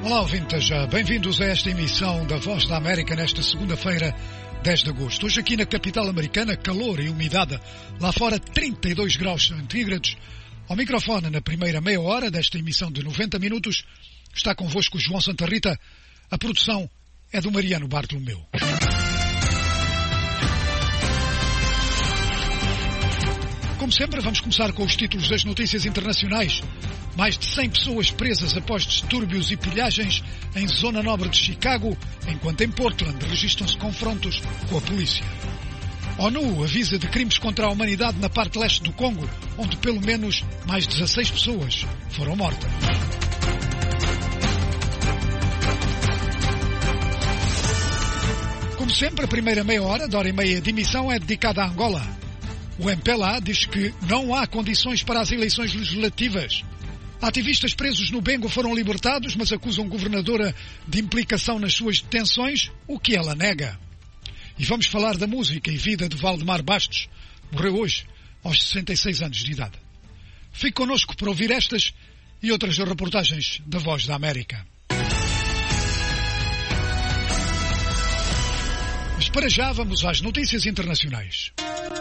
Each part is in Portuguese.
Olá, ouvintes, bem-vindos a esta emissão da Voz da América nesta segunda-feira, 10 de agosto. Hoje aqui na capital americana, calor e umidade. Lá fora, 32 graus centígrados. Ao microfone, na primeira meia hora desta emissão de 90 minutos, está convosco o João Santa Rita. A produção é do Mariano Bartolomeu. Como sempre, vamos começar com os títulos das notícias internacionais. Mais de 100 pessoas presas após distúrbios e pilhagens em zona nobre de Chicago, enquanto em Portland registram-se confrontos com a polícia. ONU avisa de crimes contra a humanidade na parte leste do Congo, onde pelo menos mais 16 pessoas foram mortas. Como sempre, a primeira meia hora, de hora e meia de emissão, é dedicada a Angola. O MPLA diz que não há condições para as eleições legislativas. Ativistas presos no Bengo foram libertados, mas acusam governadora de implicação nas suas detenções, o que ela nega. E vamos falar da música e vida de Valdemar Bastos. Morreu hoje, aos 66 anos de idade. Fique connosco para ouvir estas e outras reportagens da Voz da América. Mas para já vamos às notícias internacionais.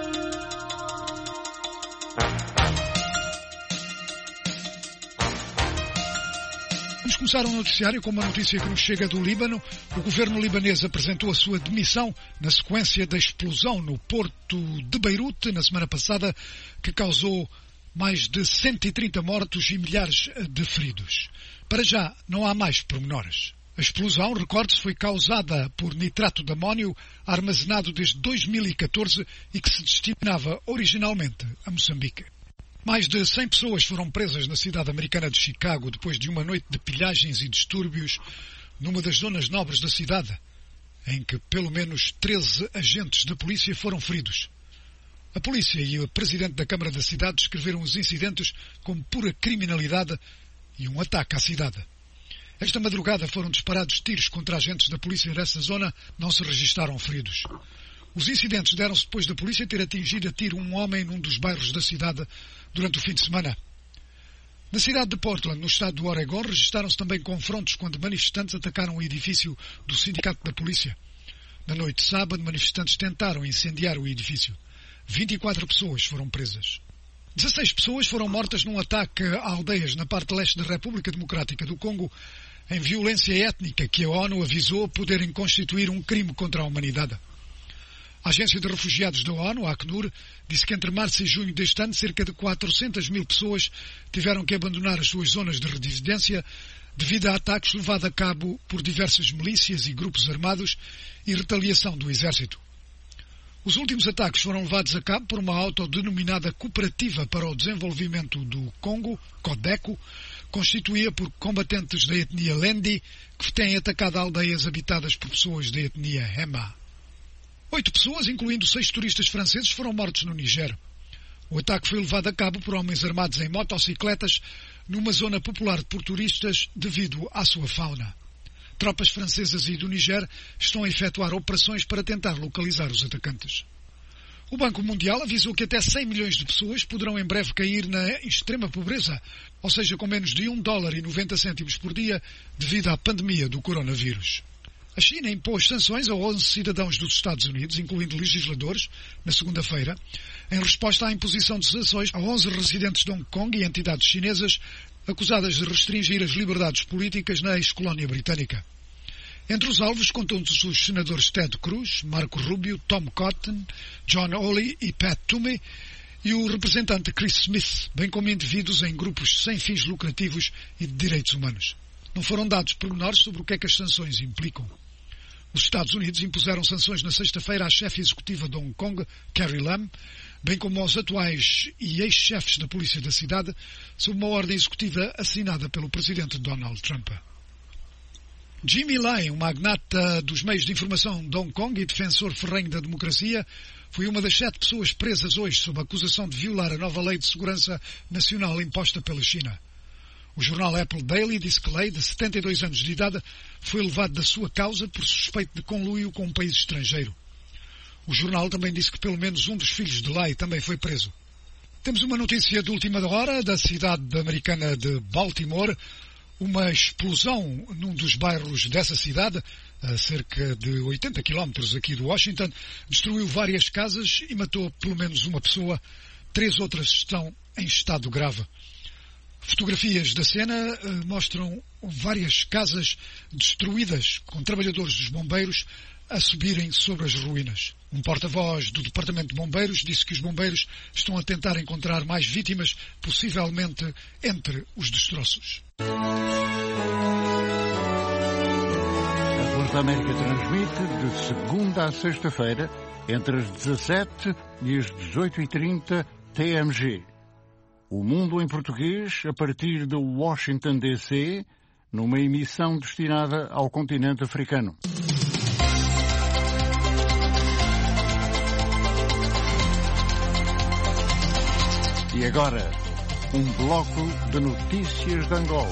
Vamos começar o noticiário com uma notícia que nos chega do Líbano. O governo libanês apresentou a sua demissão na sequência da explosão no porto de Beirute na semana passada, que causou mais de 130 mortos e milhares de feridos. Para já, não há mais pormenores. A explosão, recorde-se, foi causada por nitrato de amónio armazenado desde 2014 e que se destinava originalmente a Moçambique. Mais de 100 pessoas foram presas na cidade americana de Chicago depois de uma noite de pilhagens e distúrbios numa das zonas nobres da cidade, em que pelo menos 13 agentes da polícia foram feridos. A polícia e o presidente da Câmara da cidade descreveram os incidentes como pura criminalidade e um ataque à cidade. Esta madrugada foram disparados tiros contra agentes da polícia nessa zona, não se registaram feridos. Os incidentes deram-se depois da polícia ter atingido a tiro um homem num dos bairros da cidade durante o fim de semana. Na cidade de Portland, no estado do Oregon, registaram-se também confrontos quando manifestantes atacaram o edifício do sindicato da polícia. Na noite de sábado, manifestantes tentaram incendiar o edifício. 24 pessoas foram presas. 16 pessoas foram mortas num ataque a aldeias na parte leste da República Democrática do Congo, em violência étnica que a ONU avisou poderem constituir um crime contra a humanidade. A Agência de Refugiados da ONU, a Acnur, disse que entre março e junho deste ano cerca de 400 mil pessoas tiveram que abandonar as suas zonas de residência devido a ataques levados a cabo por diversas milícias e grupos armados e retaliação do exército. Os últimos ataques foram levados a cabo por uma autodenominada Cooperativa para o Desenvolvimento do Congo, CODECO, constituída por combatentes da etnia Lendi, que têm atacado aldeias habitadas por pessoas da etnia Hema. 8 pessoas, incluindo 6 turistas franceses, foram mortos no Niger. O ataque foi levado a cabo por homens armados em motocicletas numa zona popular por turistas devido à sua fauna. Tropas francesas e do Niger estão a efetuar operações para tentar localizar os atacantes. O Banco Mundial avisou que até 100 milhões de pessoas poderão em breve cair na extrema pobreza, ou seja, com menos de $1,90 por dia devido à pandemia do coronavírus. A China impôs sanções a 11 cidadãos dos Estados Unidos, incluindo legisladores, na segunda-feira, em resposta à imposição de sanções a 11 residentes de Hong Kong e entidades chinesas acusadas de restringir as liberdades políticas na ex-colónia britânica. Entre os alvos contam-se os senadores Ted Cruz, Marco Rubio, Tom Cotton, John Hawley e Pat Toomey e o representante Chris Smith, bem como indivíduos em grupos sem fins lucrativos e de direitos humanos. Não foram dados pormenores sobre o que é que as sanções implicam. Os Estados Unidos impuseram sanções na sexta-feira à chefe executiva de Hong Kong, Carrie Lam, bem como aos atuais e ex-chefes da polícia da cidade, sob uma ordem executiva assinada pelo presidente Donald Trump. Jimmy Lai, um magnata dos meios de informação de Hong Kong e defensor ferrenho da democracia, foi uma das 7 pessoas presas hoje sob a acusação de violar a nova lei de segurança nacional imposta pela China. O jornal Apple Daily disse que Lei, de 72 anos de idade, foi levado da sua causa por suspeito de conluio com um país estrangeiro. O jornal também disse que pelo menos um dos filhos de Lai também foi preso. Temos uma notícia de última hora da cidade americana de Baltimore, Uma explosão num dos bairros dessa cidade, a cerca de 80 quilómetros aqui de Washington, destruiu várias casas e matou pelo menos uma pessoa. 3 outras estão em estado grave. Fotografias da cena mostram várias casas destruídas, com trabalhadores dos bombeiros a subirem sobre as ruínas. Um porta-voz do Departamento de Bombeiros disse que os bombeiros estão a tentar encontrar mais vítimas, possivelmente entre os destroços. A Voz da América transmite de segunda a sexta-feira, entre as 17 e as 18h30 TMG. O Mundo em Português, a partir de Washington, D.C., numa emissão destinada ao continente africano. E agora, um bloco de notícias de Angola.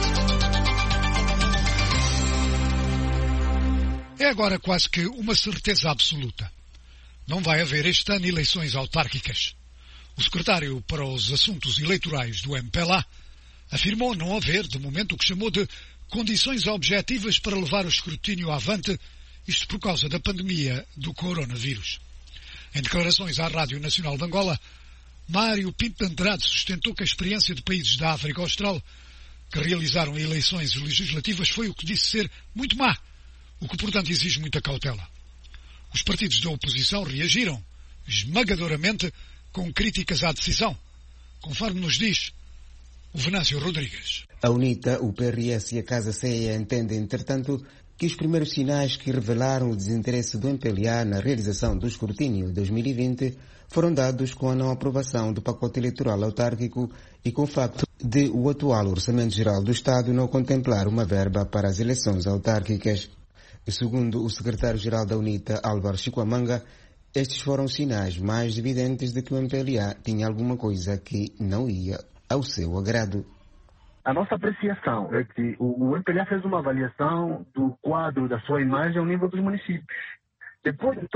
É agora quase que uma certeza absoluta. Não vai haver este ano eleições autárquicas. O secretário para os Assuntos Eleitorais do MPLA afirmou não haver, de momento, o que chamou de condições objetivas para levar o escrutínio avante, isto por causa da pandemia do coronavírus. Em declarações à Rádio Nacional de Angola, Mário Pinto Andrade sustentou que a experiência de países da África Austral que realizaram eleições legislativas foi o que disse ser muito má, o que, portanto, exige muita cautela. Os partidos da oposição reagiram esmagadoramente com críticas à decisão, conforme nos diz o Venâncio Rodrigues. A UNITA, o PRS e a Casa Ceia entendem, entretanto, que os primeiros sinais que revelaram o desinteresse do MPLA na realização do escrutínio 2020 foram dados com a não aprovação do pacote eleitoral autárquico e com o facto de o atual Orçamento Geral do Estado não contemplar uma verba para as eleições autárquicas. Segundo o secretário-geral da UNITA, Álvaro Chiquamanga, estes foram sinais mais evidentes de que o MPLA tinha alguma coisa que não ia ao seu agrado. A nossa apreciação é que o MPLA fez uma avaliação do quadro da sua imagem ao nível dos municípios. Depois de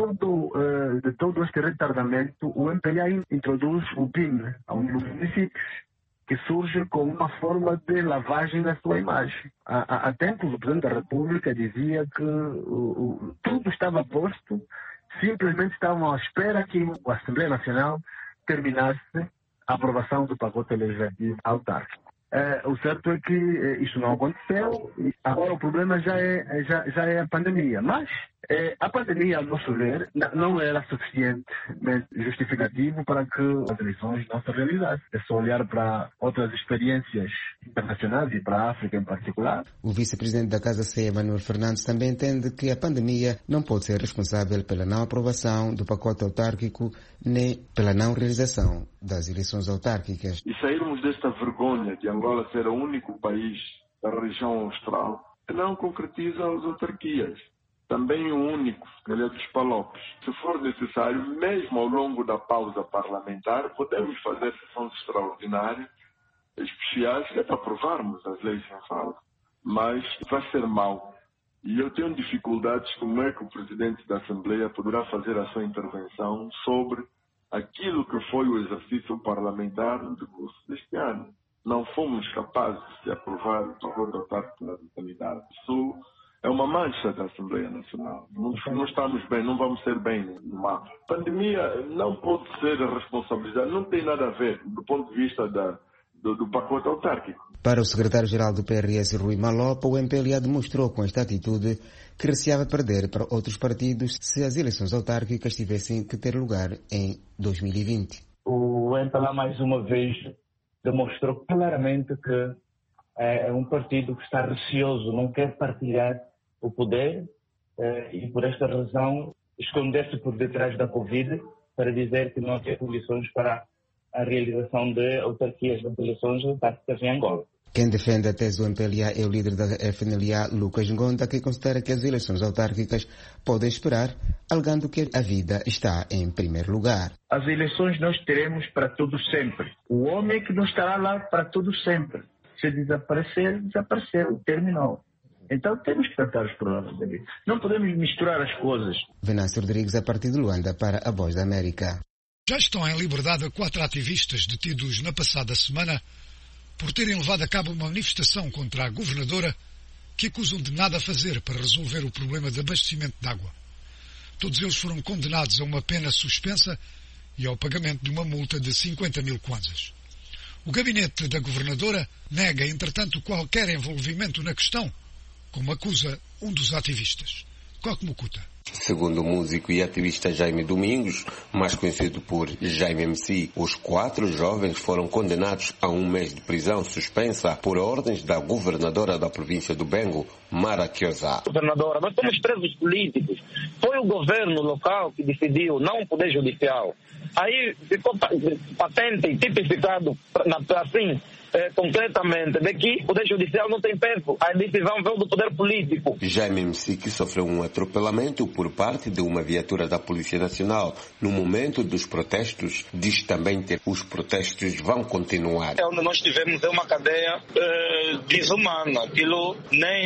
todo este retardamento, o MPLA introduz o PIN ao nível dos municípios, que surge como uma forma de lavagem da sua imagem. Há tempos, o Presidente da República dizia que tudo estava posto, simplesmente estavam à espera que a Assembleia Nacional terminasse a aprovação do pacote legislativo autárquico. O certo é que isso não aconteceu. Agora o problema já é a pandemia. Mas a pandemia, a nosso ver, não era suficientemente justificativo para que as eleições não se realizassem. É só olhar para outras experiências internacionais e para a África em particular. O vice-presidente da Casa Ceia, Manuel Fernandes, também entende que a pandemia não pode ser responsável pela não aprovação do pacote autárquico nem pela não realização das eleições autárquicas. E sairmos desta vergonha de Angola ser o único país da região austral que não concretiza as autarquias. Também o único, ele é dos Palopes. Se for necessário, mesmo ao longo da pausa parlamentar, podemos fazer sessões extraordinárias, especiais, que é para aprovarmos as leis em falta. Mas vai ser mau. E eu tenho dificuldades como é que o Presidente da Assembleia poderá fazer a sua intervenção sobre aquilo que foi o exercício parlamentar no decurso deste ano. Não fomos capazes de aprovar o pacote autárquico na totalidade. Isso é uma mancha da Assembleia Nacional. Não estamos bem, não vamos ser bem no mapa. A pandemia não pode ser responsabilizada, não tem nada a ver do ponto de vista do pacote autárquico. Para o secretário-geral do PRS, Rui Malopa, o MPLA demonstrou com esta atitude que receava perder para outros partidos se as eleições autárquicas tivessem que ter lugar em 2020. O MPLA, mais uma vez, demonstrou claramente que é um partido que está receoso, não quer partilhar o poder e, por esta razão, esconder-se por detrás da Covid para dizer que não tem condições para a realização de autarquias das eleições autárquicas em Angola. Quem defende a tese do MPLA é o líder da FNLA, Lucas Ngonda, que considera que as eleições autárquicas podem esperar, alegando que a vida está em primeiro lugar. As eleições nós teremos para todo sempre. O homem é que não estará lá para todo sempre. Se desaparecer, desapareceu, terminou. Então temos que tratar os problemas da vida. Não podemos misturar as coisas. Venâncio Rodrigues, a partir de Luanda, para a Voz da América. Já estão em liberdade 4 ativistas detidos na passada semana por terem levado a cabo uma manifestação contra a governadora que acusam de nada fazer para resolver o problema de abastecimento de água. Todos eles foram condenados a uma pena suspensa e ao pagamento de uma multa de 50 mil kwanzas. O gabinete da governadora nega, entretanto, qualquer envolvimento na questão, como acusa um dos ativistas. Coque Mukuta. Segundo o músico e ativista Jaime Domingos, mais conhecido por Jaime MC, os 4 jovens foram condenados a 1 mês de prisão suspensa por ordens da governadora da província do Bengo, Mara Kioza. Governadora, nós somos presos políticos. Foi o governo local que decidiu, não o Poder Judicial. Aí ficou patente e tipificado assim, concretamente, de que o Poder Judicial não tem peso. A decisão veio do Poder Político. Jaime MC, que sofreu um atropelamento por parte de uma viatura da Polícia Nacional no momento dos protestos, diz também que os protestos vão continuar. Onde nós tivemos uma cadeia desumana. Aquilo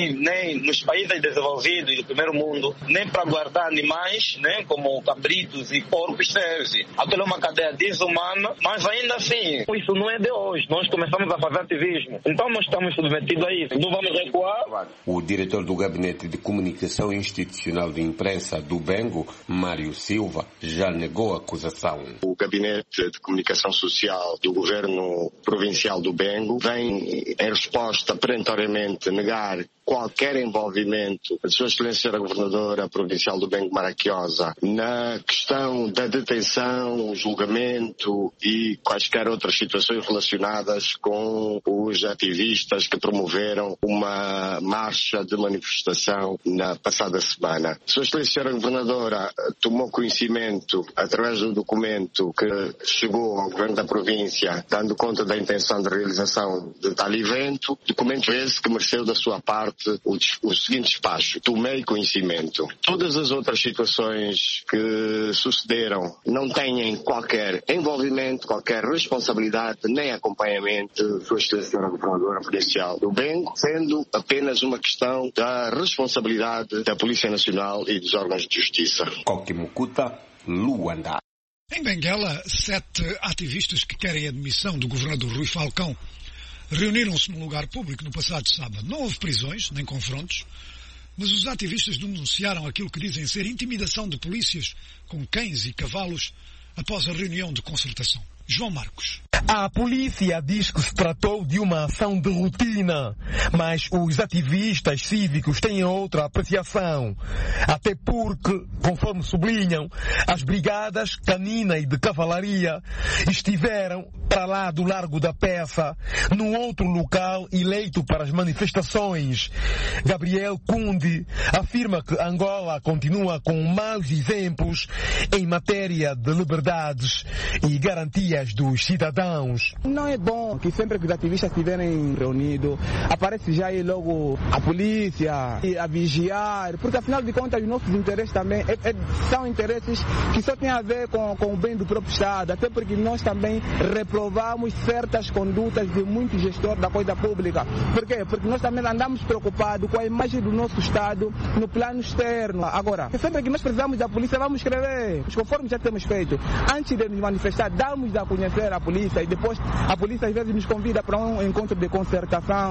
nem nos países desenvolvidos do primeiro mundo, nem para guardar animais, né, como cabritos e porcos serve. Aquilo é uma cadeia desumana, mas ainda assim, isso não é de hoje. Nós começamos a fazer ativismo. Então nós estamos submetidos a isso. Não vamos recuar. O diretor do Gabinete de Comunicação Institucional de Imprensa do Bengo, Mário Silva, já negou a acusação. O Gabinete de Comunicação Social do Governo Provincial do Bengo vem, em resposta, perentoriamente negar qualquer envolvimento de Sua Excelência a Governadora Provincial do Bengo, Mara Kioza, na questão da detenção, julgamento e quaisquer outras situações relacionadas com os ativistas que promoveram uma marcha de manifestação na passada semana. Sua Excelência a Governadora tomou conhecimento, através do documento que chegou ao Governo da Província, dando conta da intenção de realização de tal evento, documento esse que mereceu da sua parte o seguinte despacho: tomei conhecimento. Todas as outras situações que sucederam não têm qualquer envolvimento, qualquer responsabilidade nem acompanhamento de Sua Excelência a Governadora Provincial do Bengo, sendo apenas uma questão da responsabilidade da Polícia Nacional e dos órgãos de justiça. Coque Mukuta, Luanda. Em Benguela, 7 ativistas que querem a demissão do governador Rui Falcão reuniram-se num lugar público no passado sábado. Não houve prisões, nem confrontos, mas os ativistas denunciaram aquilo que dizem ser intimidação de polícias com cães e cavalos após a reunião de concertação. João Marcos. A polícia diz que se tratou de uma ação de rotina, mas os ativistas cívicos têm outra apreciação. Até porque, conforme sublinham, as brigadas canina e de cavalaria estiveram para lá do Largo da Peça, num outro local eleito para as manifestações. Gabriel Kundi afirma que Angola continua com maus exemplos em matéria de liberdades e garantias dos cidadãos. Não é bom que sempre que os ativistas estiverem reunidos, aparece já aí logo a polícia a vigiar, porque afinal de contas os nossos interesses também são interesses que só têm a ver com o bem do próprio Estado, até porque nós também reprovamos certas condutas de muitos gestores da coisa pública. Por quê? Porque nós também andamos preocupados com a imagem do nosso Estado no plano externo. Agora, sempre que nós precisamos da polícia, vamos escrever, conforme já temos feito. Antes de nos manifestar, damos a conhecer a polícia e depois a polícia às vezes nos convida para um encontro de concertação.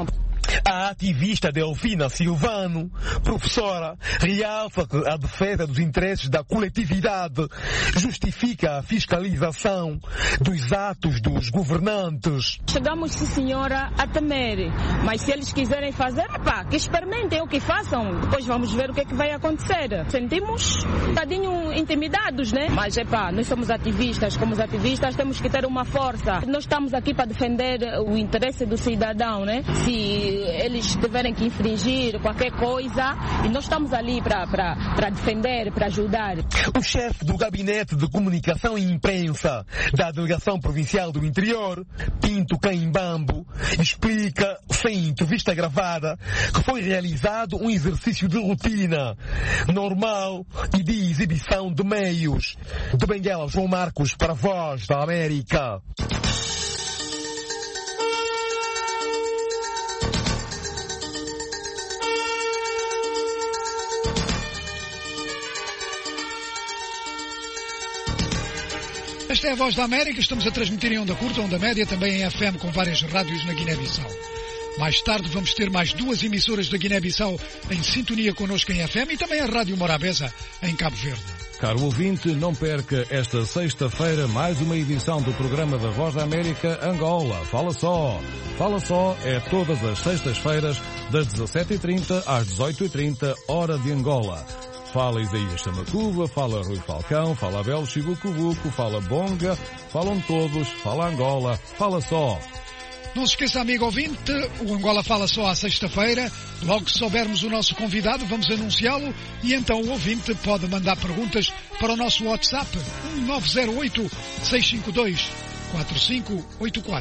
A ativista Delfina Silvano, professora, realça que a defesa dos interesses da coletividade justifica a fiscalização dos atos dos governantes. Chegamos, sim senhora, a temer, mas se eles quiserem fazer, que experimentem o que façam, depois vamos ver o que é que vai acontecer. Sentimos um bocadinho intimidados, né? Mas nós somos ativistas, como os ativistas temos que ter uma força. Nós estamos aqui para defender o interesse do cidadão, né? Se eles tiverem que infringir qualquer coisa, e nós estamos ali para defender, para ajudar. O chefe do Gabinete de Comunicação e Imprensa da Delegação Provincial do Interior, Pinto Caimbambo, explica, sem entrevista gravada, que foi realizado um exercício de rotina, normal e de exibição de meios. De Benguela, João Marcos, para a Voz da América. Esta é a Voz da América, estamos a transmitir em onda curta, onda média, também em FM com várias rádios na Guiné-Bissau. Mais tarde vamos ter mais 2 emissoras da Guiné-Bissau em sintonia connosco em FM e também a Rádio Morabeza em Cabo Verde. Caro ouvinte, não perca esta sexta-feira mais uma edição do programa da Voz da América Angola. Fala Só. Fala Só é todas as sextas-feiras das 17h30 às 18h30, hora de Angola. Fala Isaías Samacuba, fala Rui Falcão, fala Abel Chibucubuco, fala Bonga, falam todos, fala Angola, fala Só. Não se esqueça, amigo ouvinte, o Angola Fala Só à sexta-feira. Logo que soubermos o nosso convidado, vamos anunciá-lo e então o ouvinte pode mandar perguntas para o nosso WhatsApp 1908-652-4584.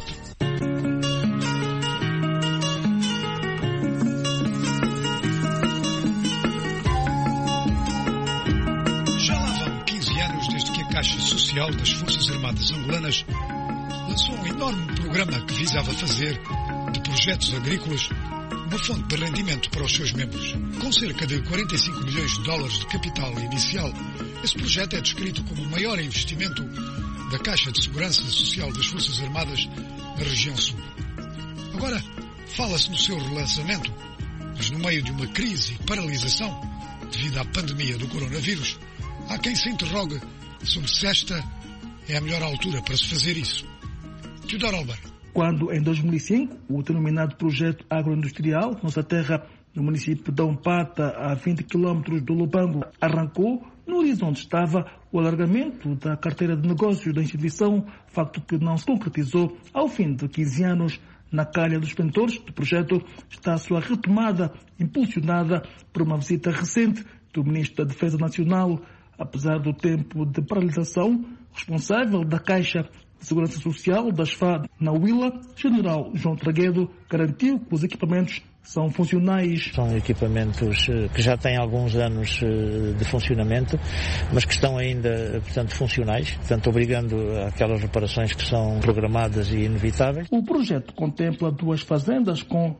Já lá vão 15 anos desde que a Caixa Social das Forças Armadas Angolanas lançou um enorme programa que visava fazer de projetos agrícolas uma fonte de rendimento para os seus membros. Com cerca de 45 milhões de dólares de capital inicial, esse projeto é descrito como o maior investimento da Caixa de Segurança Social das Forças Armadas na região sul. Agora, fala-se no seu relançamento, mas no meio de uma crise e paralisação devido à pandemia do coronavírus, há quem se interrogue sobre se esta é a melhor altura para se fazer isso. Teodoro Alberto. Quando, em 2005, o denominado Projeto Agroindustrial, Nossa Terra, no município de Umpata, a 20 km do Lubango, arrancou, no horizonte estava o alargamento da carteira de negócios da instituição, facto que não se concretizou ao fim de 15 anos. Na calha dos pentores do projeto está a sua retomada, impulsionada por uma visita recente do Ministro da Defesa Nacional. Apesar do tempo de paralisação, responsável da Caixa de Segurança Social da SFA na Huila, General João Traguedo, garantiu que os equipamentos são funcionais. São equipamentos que já têm alguns anos de funcionamento, mas que estão ainda, portanto, funcionais, portanto, obrigando aquelas reparações que são programadas e inevitáveis. O projeto contempla 2 fazendas com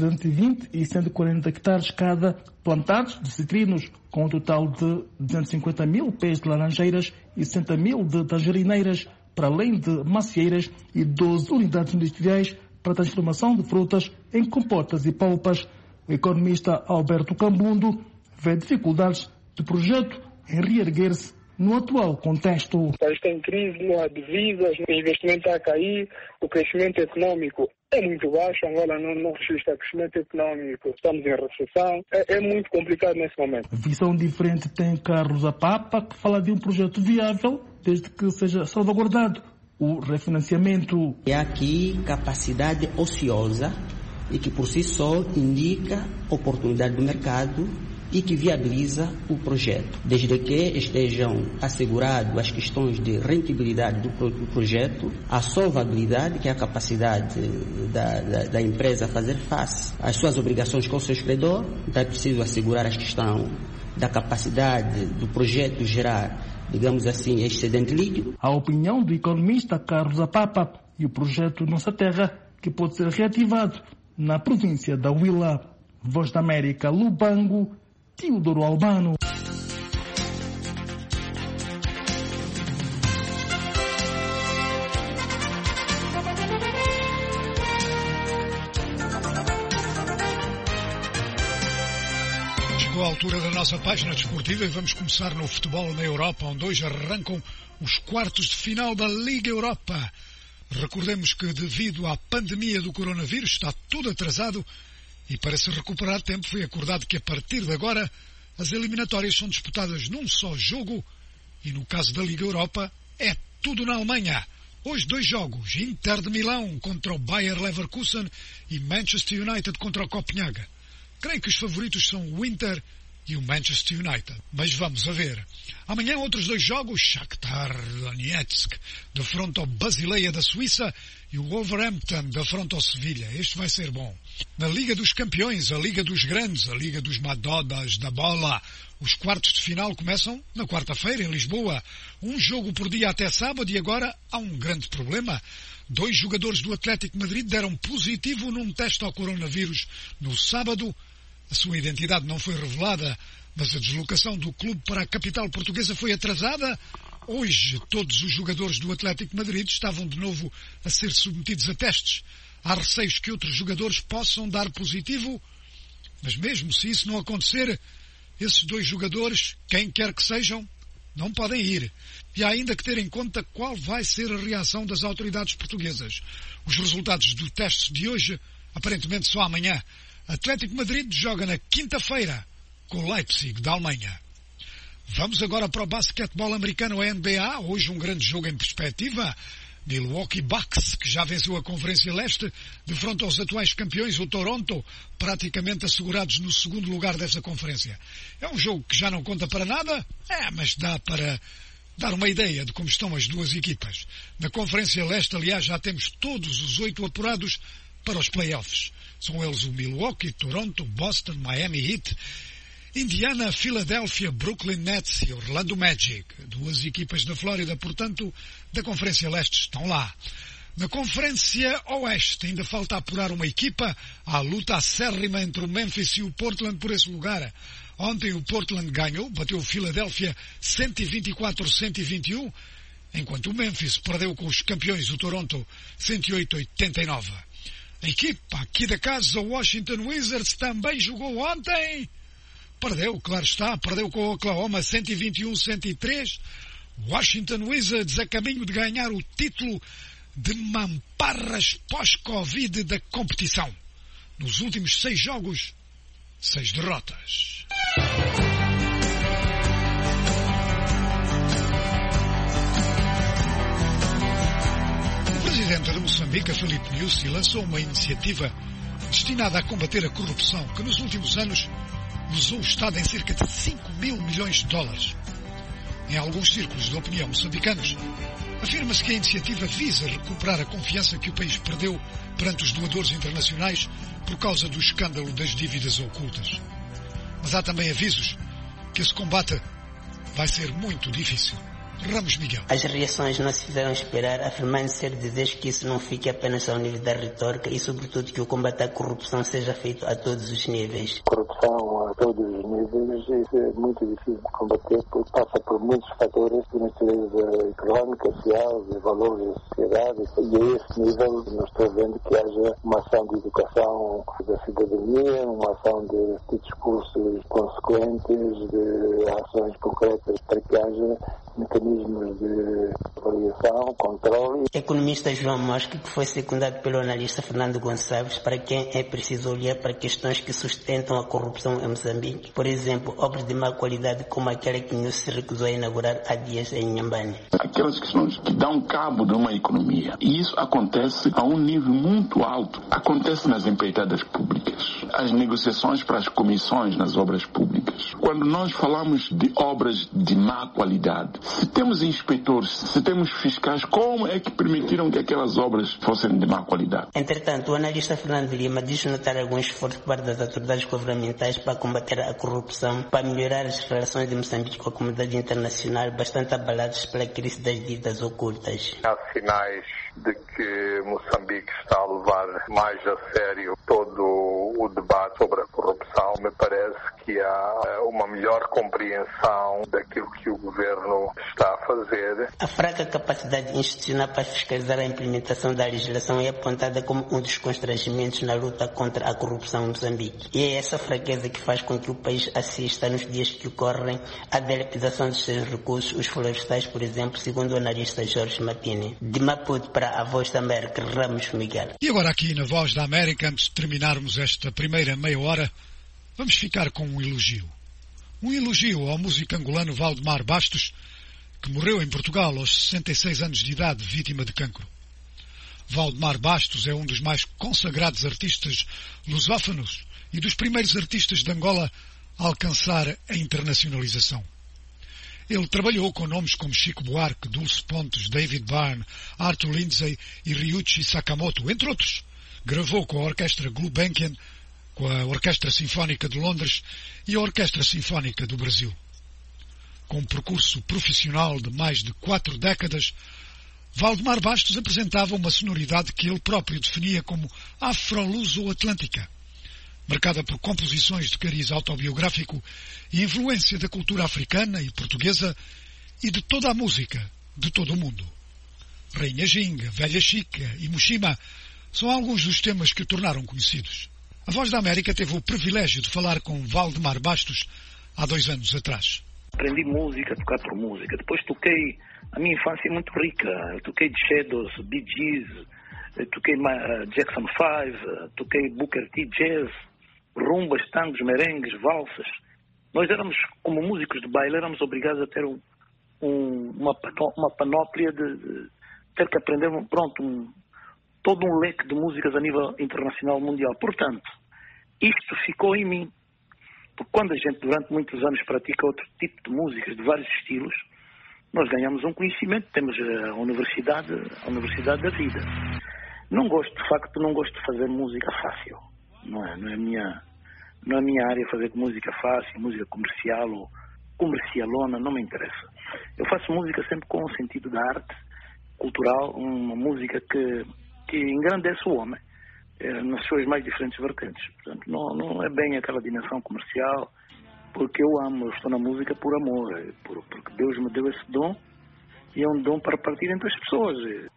320 e 140 hectares cada, plantados de citrinos, com um total de 250 mil pés de laranjeiras e 60 mil de tangerineiras, para além de macieiras e 12 unidades industriais para a transformação de frutas em compotas e polpas. O economista Alberto Cambundo vê dificuldades do projeto em reerguer-se no atual contexto. O país tem crise, não há divisas, o investimento está a cair, o crescimento econômico é muito baixo, Angola não registra crescimento econômico, estamos em recessão, é muito complicado nesse momento. Visão diferente tem Carlos Apapa, que fala de um projeto viável, desde que seja salvaguardado o refinanciamento. É aqui capacidade ociosa e que por si só indica oportunidade do mercado e que viabiliza o projeto, desde que estejam asseguradas as questões de rentabilidade do projeto, a solvabilidade, que é a capacidade da empresa fazer face às suas obrigações com o seu credor. Então é preciso assegurar a questão da capacidade do projeto gerar, digamos assim, excedente líquido. A opinião do economista Carlos Apapa e o projeto Nossa Terra, que pode ser reativado na província da Huila. Voz da América, Lubango, Teodoro Albano. Chegou a altura da nossa página desportiva e vamos começar no futebol na Europa, onde hoje arrancam os quartos de final da Liga Europa. Recordemos que devido à pandemia do coronavírus está tudo atrasado e para se recuperar tempo foi acordado que a partir de agora as eliminatórias são disputadas num só jogo e no caso da Liga Europa é tudo na Alemanha. Hoje 2 jogos, Inter de Milão contra o Bayer Leverkusen e Manchester United contra o Copenhague. Creio que os favoritos são o Inter e o Manchester United. Mas vamos a ver. Amanhã outros 2 jogos, Shakhtar Donetsk de frente ao Basileia da Suíça e o Wolverhampton de frente ao Sevilha. Este vai ser bom. Na Liga dos Campeões, a Liga dos Grandes, a Liga dos Madodas da Bola, os quartos de final começam na quarta-feira em Lisboa. Um jogo por dia até sábado e agora há um grande problema. 2 jogadores do Atlético de Madrid deram positivo num teste ao coronavírus no sábado. A sua identidade não foi revelada, mas a deslocação do clube para a capital portuguesa foi atrasada. Hoje, todos os jogadores do Atlético Madrid estavam de novo a ser submetidos a testes. Há receios que outros jogadores possam dar positivo, mas mesmo se isso não acontecer, esses 2 jogadores, quem quer que sejam, não podem ir. E há ainda que ter em conta qual vai ser a reação das autoridades portuguesas. Os resultados do teste de hoje, aparentemente só amanhã. Atlético Madrid joga na quinta-feira com o Leipzig, da Alemanha. Vamos agora para o basquetebol americano, a NBA. Hoje um grande jogo em perspectiva. Milwaukee Bucks, que já venceu a Conferência Leste, defronta aos atuais campeões, o Toronto, praticamente assegurados no segundo lugar dessa conferência. É um jogo que já não conta para nada, mas dá para dar uma ideia de como estão as duas equipas. Na Conferência Leste, aliás, já temos todos os 8 apurados para os playoffs. São eles o Milwaukee, Toronto, Boston, Miami Heat, Indiana, Filadélfia, Brooklyn Nets e Orlando Magic. 2 equipas da Flórida, portanto, da Conferência Leste estão lá. Na Conferência Oeste ainda falta apurar uma equipa. Há luta acérrima entre o Memphis e o Portland por esse lugar. Ontem o Portland ganhou, bateu o Filadélfia 124-121, enquanto o Memphis perdeu com os campeões, o Toronto, 108-89. A equipa aqui da casa, o Washington Wizards, também jogou ontem. Perdeu, claro está, perdeu com o Oklahoma 121-103. Washington Wizards a caminho de ganhar o título de mamparras pós-Covid da competição. Nos últimos 6 jogos, 6 derrotas. O presidente de Moçambique, Filipe Nyusi, lançou uma iniciativa destinada a combater a corrupção que nos últimos anos usou o Estado em cerca de 5 mil milhões de dólares. Em alguns círculos de opinião moçambicanos, afirma-se que a iniciativa visa recuperar a confiança que o país perdeu perante os doadores internacionais por causa do escândalo das dívidas ocultas. Mas há também avisos que esse combate vai ser muito difícil. Ramos Miguel. As reações não se fizeram esperar, afirmando ser desejo que isso não fique apenas ao nível da retórica e, sobretudo, que o combate à corrupção seja feito a todos os níveis. Corrupção a todos os níveis, isso é muito difícil de combater, porque passa por muitos fatores de natureza económica, social, de valores da sociedade, e a esse nível não estou vendo que haja uma ação de educação da cidadania, uma ação de discursos consequentes, de ações concretas para que haja mecanismos de avaliação, controle. Economista João Mosque, que foi secundado pelo analista Fernando Gonçalves, para quem é preciso olhar para questões que sustentam a corrupção em Moçambique. Por exemplo, obras de má qualidade como aquela que não se recusou a inaugurar há dias em Inhambane. Aquelas questões que dão cabo de uma economia. E isso acontece a um nível muito alto. Acontece nas empreitadas públicas. As negociações para as comissões nas obras públicas. Quando nós falamos de obras de má qualidade, se temos inspetores, se temos fiscais, como é que permitiram que aquelas obras fossem de má qualidade? Entretanto, o analista Fernando Lima diz notar algum esforço por parte das autoridades governamentais para combater a corrupção, para melhorar as relações de Moçambique com a comunidade internacional, bastante abaladas pela crise das dívidas ocultas. Há sinais de que Moçambique está a levar mais a sério todo o debate sobre a corrupção. Me parece que há uma melhor compreensão daquilo que o governo está a fazer. A fraca capacidade institucional para fiscalizar a implementação da legislação é apontada como um dos constrangimentos na luta contra a corrupção em Moçambique. E é essa fraqueza que faz com que o país assista nos dias que ocorrem à dilapidação dos seus recursos, os florestais, por exemplo, segundo o analista Jorge Martini. De Maputo para a Voz da América, Ramos Miguel. E agora aqui na Voz da América, antes de terminarmos esta primeira meia hora, vamos ficar com um elogio. Um elogio ao músico angolano Valdemar Bastos, que morreu em Portugal aos 66 anos de idade, vítima de cancro. Valdemar Bastos é um dos mais consagrados artistas lusófonos e dos primeiros artistas de Angola a alcançar a internacionalização. Ele trabalhou com nomes como Chico Buarque, Dulce Pontes, David Byrne, Arthur Lindsay e Ryuichi Sakamoto, entre outros. Gravou com a Orquestra Gulbenkian, com a Orquestra Sinfónica de Londres e a Orquestra Sinfónica do Brasil. Com um percurso profissional de mais de 4 décadas, Valdemar Bastos apresentava uma sonoridade que ele próprio definia como afro-luso-atlântica, marcada por composições de cariz autobiográfico e influência da cultura africana e portuguesa, e de toda a música de todo o mundo. Rainha Ginga, Velha Chica e Mushima são alguns dos temas que o tornaram conhecidos. A Voz da América teve o privilégio de falar com Valdemar Bastos há 2 anos atrás. Aprendi música, tocar por música. Depois toquei, a minha infância é muito rica. Eu toquei The Shadows, Bee Gees, toquei Jackson 5, toquei Booker T Jazz, rumbas, tangos, merengues, valsas. Nós éramos, como músicos de baile, éramos obrigados a ter uma panóplia de ter que aprender, todo um leque de músicas a nível internacional, mundial. Portanto, isto ficou em mim. Porque quando a gente, durante muitos anos, pratica outro tipo de músicas, de vários estilos, nós ganhamos um conhecimento, temos a universidade da vida. Não gosto de fazer música fácil. Não é a minha área fazer música fácil, música comercial ou comercialona, não me interessa. Eu faço música sempre com o sentido da arte cultural, uma música que engrandece o homem nas suas mais diferentes vertentes. Portanto, não é bem aquela dimensão comercial, porque eu estou na música por amor, porque Deus me deu esse dom e é um dom para partir entre as pessoas.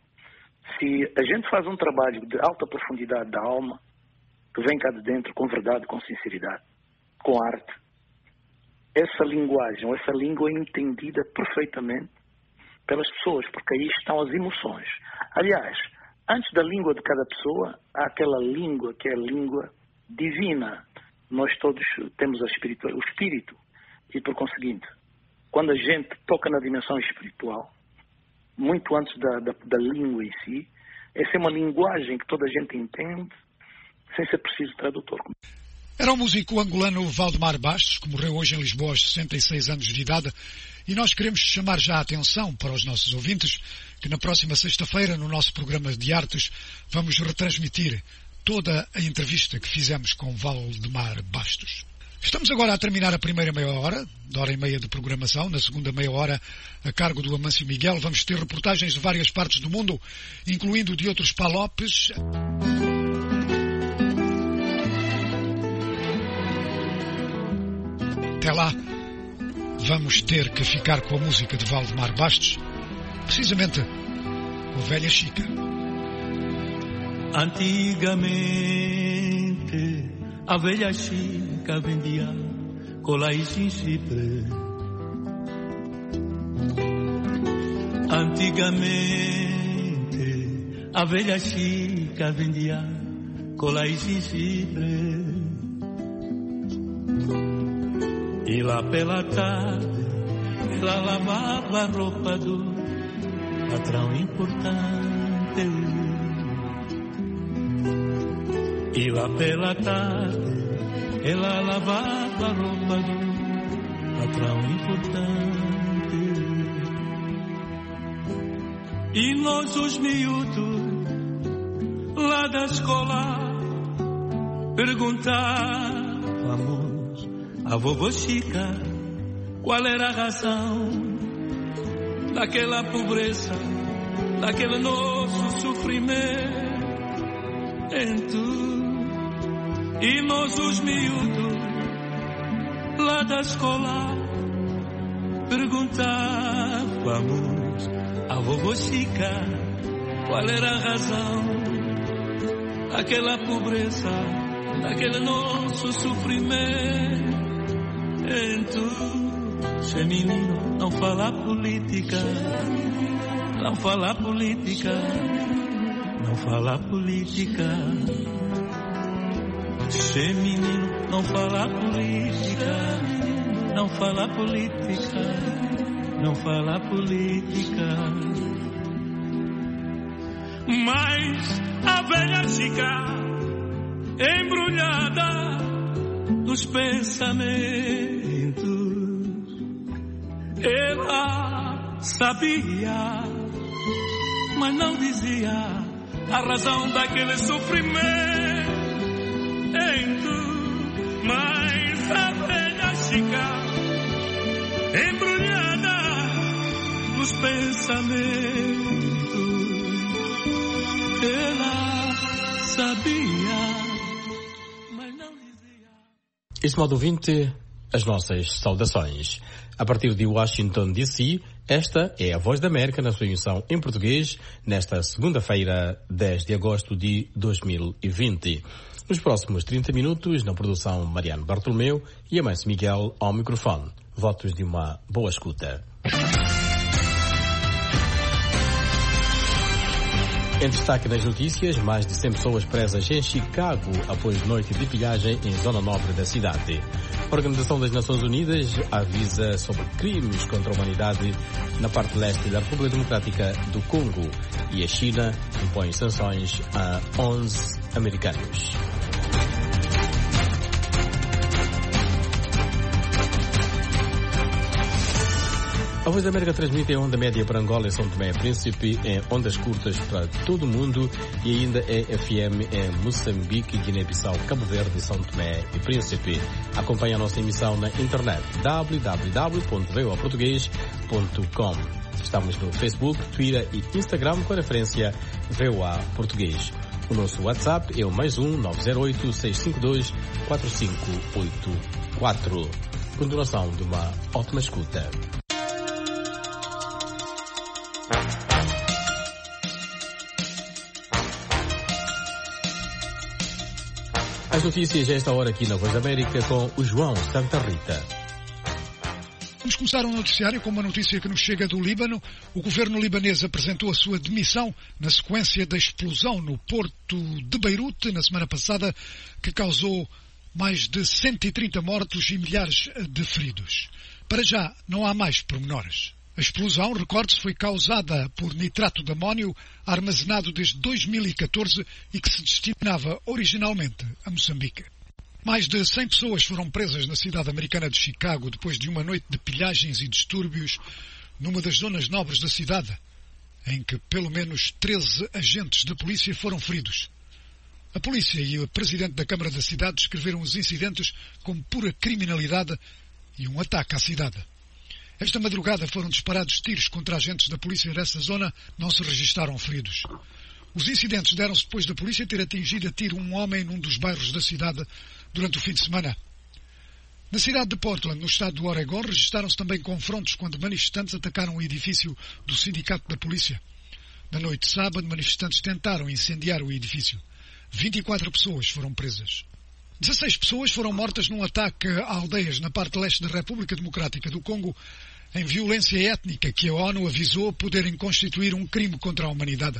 Se a gente faz um trabalho de alta profundidade da alma, que vem cá de dentro com verdade, com sinceridade, com arte, essa linguagem, essa língua é entendida perfeitamente pelas pessoas, porque aí estão as emoções. Aliás, antes da língua de cada pessoa, há aquela língua que é a língua divina. Nós todos temos o espírito e, por conseguinte, quando a gente toca na dimensão espiritual, muito antes da língua em si, essa é uma linguagem que toda a gente entende, sem ser preciso tradutor. Era o músico angolano Valdemar Bastos, que morreu hoje em Lisboa aos 66 anos de idade, e nós queremos chamar já a atenção para os nossos ouvintes que na próxima sexta-feira, no nosso programa de artes, vamos retransmitir toda a entrevista que fizemos com Valdemar Bastos. Estamos agora a terminar a primeira meia hora, de hora e meia de programação. Na segunda meia hora, a cargo do Amâncio Miguel, vamos ter reportagens de várias partes do mundo, incluindo de outros palopes. Até lá, vamos ter que ficar com a música de Valdemar Bastos, precisamente com a Velha Chica. Antigamente, a Velha Chica vendia cola e gengibre. Antigamente, a Velha Chica vendia cola e gengibre. E lá pela tarde, ela lavava a roupa do patrão importante. E lá pela tarde, ela lavava a roupa do patrão importante. E nós, os miúdos, lá da escola, perguntávamos a vovó Chica qual era a razão daquela pobreza, daquele nosso sofrimento. E nós, os miúdos, lá da escola, perguntávamos a vovó Chica qual era a razão daquela pobreza, daquele nosso sofrimento. Se menino não fala política, não fala política, não fala política. Se menino não fala política, não fala política, não fala política. Mas a Velha Chica, embrulhada nos pensamentos, ela sabia, mas não dizia a razão daquele sofrimento. Mas a Velha Chica, embrulhada nos pensamentos, ela sabia, mas não dizia. Estimado ouvinte, as nossas saudações. A partir de Washington, D.C., Esta é a Voz da América na sua emissão em português, nesta segunda-feira, 10 de agosto de 2020. Nos próximos 30 minutos, na produção Mariano Bartolomeu e Amâncio Miguel ao microfone. Votos de uma boa escuta. Em destaque nas notícias, mais de 100 pessoas presas em Chicago após noite de pilhagem em zona nobre da cidade. A Organização das Nações Unidas avisa sobre crimes contra a humanidade na parte leste da República Democrática do Congo e a China impõe sanções a 11 americanos. A Voz da América transmite em onda média para Angola e São Tomé e Príncipe, em ondas curtas para todo o mundo e ainda é FM em Moçambique, Guiné-Bissau, Cabo Verde e São Tomé e Príncipe. Acompanhe a nossa emissão na internet www.voaportugues.com. Estamos no Facebook, Twitter e Instagram com a referência VOA Português. O nosso WhatsApp é o +1 908 652 4584. Continuação de uma ótima escuta. As notícias a esta hora aqui na Voz da América com o João Santa Rita. Vamos começar um noticiário com uma notícia que nos chega do Líbano. O governo libanês apresentou a sua demissão na sequência da explosão no porto de Beirute na semana passada, que causou mais de 130 mortos e milhares de feridos. Para já, não há mais pormenores. A explosão, recorde-se, foi causada por nitrato de amónio armazenado desde 2014 e que se destinava originalmente a Moçambique. Mais de 100 pessoas foram presas na cidade americana de Chicago depois de uma noite de pilhagens e distúrbios numa das zonas nobres da cidade, em que pelo menos 13 agentes da polícia foram feridos. A polícia e o presidente da Câmara da cidade descreveram os incidentes como pura criminalidade e um ataque à cidade. Esta madrugada foram disparados tiros contra agentes da polícia nessa zona, não se registaram feridos. Os incidentes deram-se depois da polícia ter atingido a tiro um homem num dos bairros da cidade durante o fim de semana. Na cidade de Portland, no estado do Oregon, registaram-se também confrontos quando manifestantes atacaram o edifício do sindicato da polícia. Na noite de sábado, manifestantes tentaram incendiar o edifício. 24 pessoas foram presas. 16 pessoas foram mortas num ataque a aldeias na parte leste da República Democrática do Congo, em violência étnica que a ONU avisou poderem constituir um crime contra a humanidade.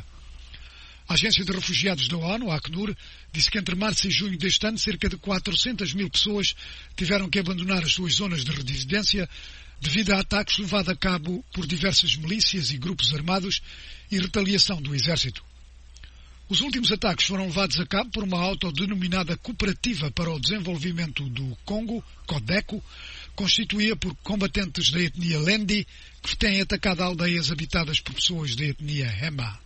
A Agência de Refugiados da ONU, a Acnur, disse que entre março e junho deste ano cerca de 400 mil pessoas tiveram que abandonar as suas zonas de residência devido a ataques levados a cabo por diversas milícias e grupos armados e retaliação do exército. Os últimos ataques foram levados a cabo por uma autodenominada Cooperativa para o Desenvolvimento do Congo, CODECO, constituída por combatentes da etnia Lendi, que têm atacado aldeias habitadas por pessoas da etnia Hema.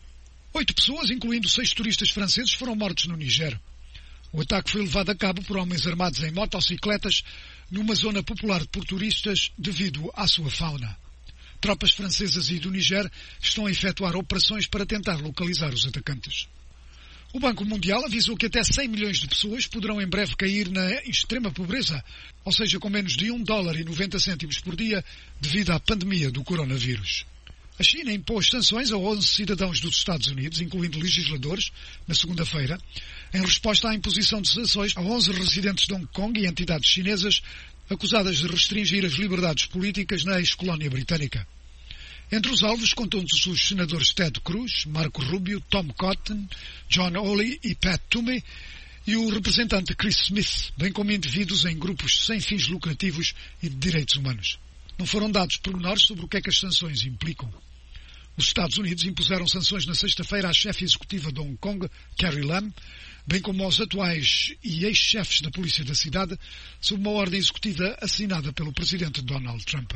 8 pessoas, incluindo 6 turistas franceses, foram mortos no Niger. O ataque foi levado a cabo por homens armados em motocicletas numa zona popular por turistas devido à sua fauna. Tropas francesas e do Niger estão a efetuar operações para tentar localizar os atacantes. O Banco Mundial avisou que até 100 milhões de pessoas poderão em breve cair na extrema pobreza, ou seja, com menos de $1,90 por dia devido à pandemia do coronavírus. A China impôs sanções a 11 cidadãos dos Estados Unidos, incluindo legisladores, na segunda-feira, em resposta à imposição de sanções a 11 residentes de Hong Kong e entidades chinesas acusadas de restringir as liberdades políticas na ex-colónia britânica. Entre os alvos contam-se os senadores Ted Cruz, Marco Rubio, Tom Cotton, John Hawley e Pat Toomey e o representante Chris Smith, bem como indivíduos em grupos sem fins lucrativos e de direitos humanos. Não foram dados pormenores sobre o que é que as sanções implicam. Os Estados Unidos impuseram sanções na sexta-feira à chefe executiva de Hong Kong, Carrie Lam, bem como aos atuais e ex-chefes da polícia da cidade, sob uma ordem executiva assinada pelo presidente Donald Trump.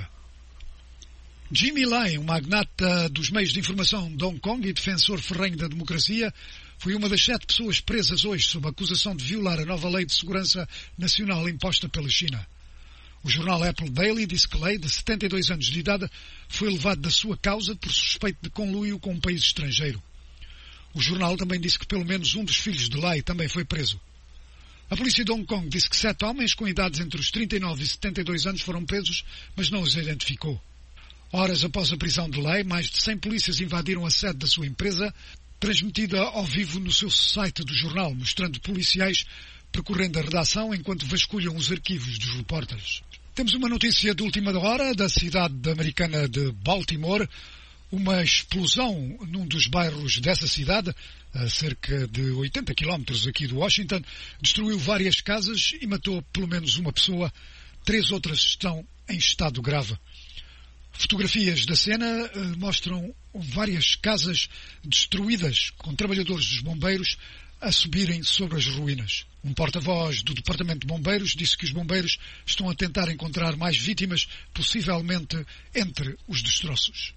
Jimmy Lai, um magnata dos meios de informação de Hong Kong e defensor ferrenho da democracia, foi uma das 7 pessoas presas hoje sob a acusação de violar a nova lei de segurança nacional imposta pela China. O jornal Apple Daily disse que Lai, de 72 anos de idade, foi levado da sua causa por suspeito de conluio com um país estrangeiro. O jornal também disse que pelo menos um dos filhos de Lai também foi preso. A polícia de Hong Kong disse que 7 homens com idades entre os 39 e 72 anos foram presos, mas não os identificou. Horas após a prisão de Lei, mais de 100 polícias invadiram a sede da sua empresa, transmitida ao vivo no seu site do jornal, mostrando policiais percorrendo a redação enquanto vasculham os arquivos dos repórteres. Temos uma notícia de última hora da cidade americana de Baltimore. Uma explosão num dos bairros dessa cidade, a cerca de 80 quilómetros aqui de Washington, destruiu várias casas e matou pelo menos uma pessoa. 3 outras estão em estado grave. Fotografias da cena mostram várias casas destruídas, com trabalhadores dos bombeiros a subirem sobre as ruínas. Um porta-voz do Departamento de Bombeiros disse que os bombeiros estão a tentar encontrar mais vítimas, possivelmente entre os destroços.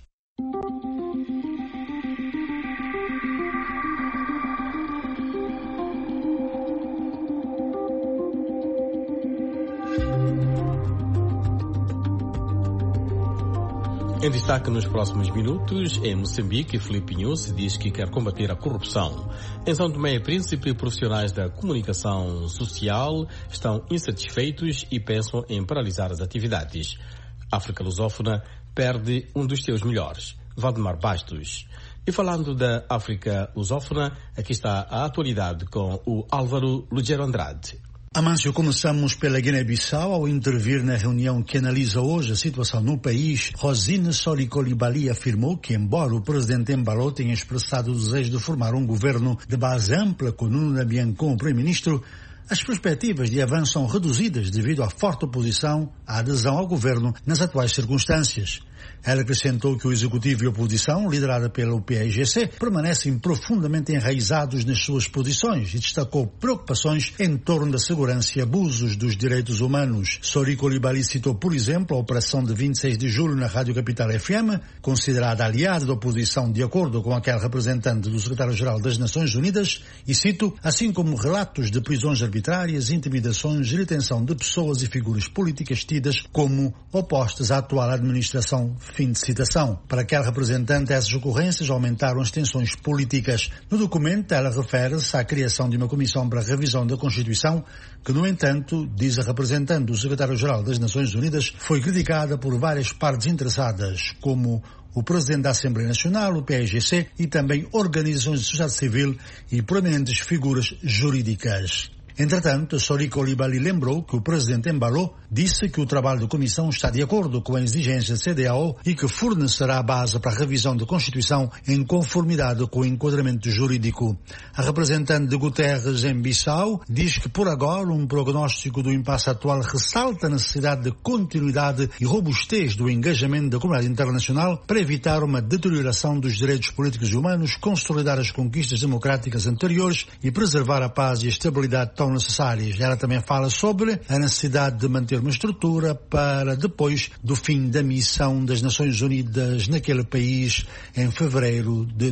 Em destaque nos próximos minutos, em Moçambique, Filipe Nunes diz que quer combater a corrupção. Em São Tomé e Príncipe, profissionais da comunicação social estão insatisfeitos e pensam em paralisar as atividades. A África lusófona perde um dos seus melhores, Valdemar Bastos. E falando da África lusófona, aqui está a atualidade com o Álvaro Lugero Andrade. Amâncio, começamos pela Guiné-Bissau. Ao intervir na reunião que analisa hoje a situação no país, Rosine Soli Coulibaly afirmou que, embora o presidente Embalo tenha expressado o desejo de formar um governo de base ampla com Nuno Nabian como primeiro-ministro, as perspectivas de avanço são reduzidas devido à forte oposição à adesão ao governo nas atuais circunstâncias. Ela acrescentou que o Executivo e a oposição, liderada pelo PAIGC, permanecem profundamente enraizados nas suas posições e destacou preocupações em torno da segurança e abusos dos direitos humanos. Soli Coulibaly citou, por exemplo, a operação de 26 de julho na Rádio Capital FM, considerada aliada da oposição de acordo com aquele representante do Secretário-Geral das Nações Unidas, e cito, assim como relatos de prisões arbitrárias, intimidações e detenção de pessoas e figuras políticas tidas como opostas à atual administração. Fim de citação. Para aquele representante, essas ocorrências aumentaram as tensões políticas. No documento, ela refere-se à criação de uma comissão para a revisão da Constituição, que, no entanto, diz a representante do Secretário-Geral das Nações Unidas, foi criticada por várias partes interessadas, como o Presidente da Assembleia Nacional, o PAIGC, e também organizações de sociedade civil e prominentes figuras jurídicas. Entretanto, Soli Coulibaly lembrou que o presidente Embalo disse que o trabalho da Comissão está de acordo com a exigência da CEDEAO e que fornecerá a base para a revisão da Constituição em conformidade com o enquadramento jurídico. A representante de Guterres em Bissau diz que, por agora, um prognóstico do impasse atual ressalta a necessidade de continuidade e robustez do engajamento da comunidade internacional para evitar uma deterioração dos direitos políticos e humanos, consolidar as conquistas democráticas anteriores e preservar a paz e a estabilidade tão necessárias. Ela também fala sobre a necessidade de manter uma estrutura para depois do fim da missão das Nações Unidas naquele país em fevereiro de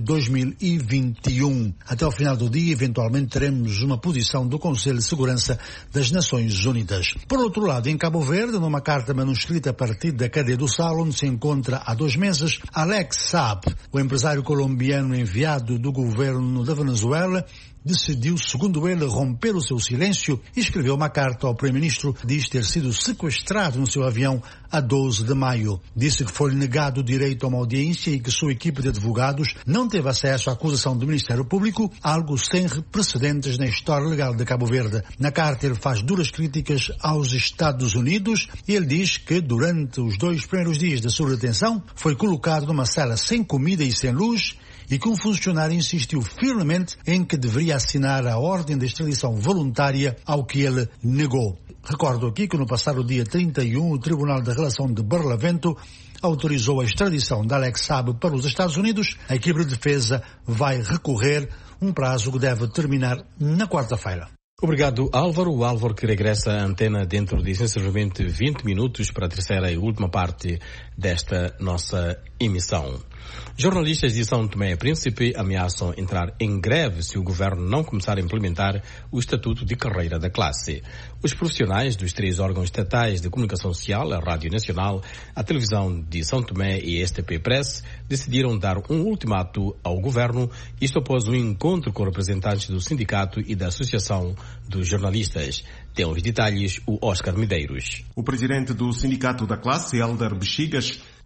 2021. Até ao final do dia, eventualmente, teremos uma posição do Conselho de Segurança das Nações Unidas. Por outro lado, em Cabo Verde, numa carta manuscrita a partir da cadeia do Sal, onde se encontra há 2 meses, Alex Saab, o empresário colombiano enviado do governo da Venezuela, decidiu, segundo ele, romper o seu silêncio e escreveu uma carta ao primeiro-ministro. Diz ter sido sequestrado no seu avião a 12 de maio. Disse que foi negado o direito a uma audiência e que sua equipe de advogados não teve acesso à acusação do Ministério Público, algo sem precedentes na história legal de Cabo Verde. Na carta ele faz duras críticas aos Estados Unidos e ele diz que durante os 2 primeiros dias da sua detenção foi colocado numa cela sem comida e sem luz e que um funcionário insistiu firmemente em que deveria assinar a ordem de extradição voluntária, ao que ele negou. Recordo aqui que no passado dia 31, o Tribunal da Relação de Barlavento autorizou a extradição de Alex Saab para os Estados Unidos. A equipe de defesa vai recorrer, um prazo que deve terminar na quarta-feira. Obrigado, Álvaro. O Álvaro que regressa à antena dentro de sensivelmente 20 minutos para a terceira e última parte desta nossa emissão. Jornalistas de São Tomé e Príncipe ameaçam entrar em greve se o governo não começar a implementar o Estatuto de Carreira da Classe. Os profissionais dos 3 órgãos estatais de comunicação social, a Rádio Nacional, a Televisão de São Tomé e a STP Press, decidiram dar um ultimato ao governo, isto após um encontro com representantes do sindicato e da Associação dos Jornalistas. Tem os detalhes o Oscar Medeiros. O presidente do Sindicato da Classe, Helder Bexigas,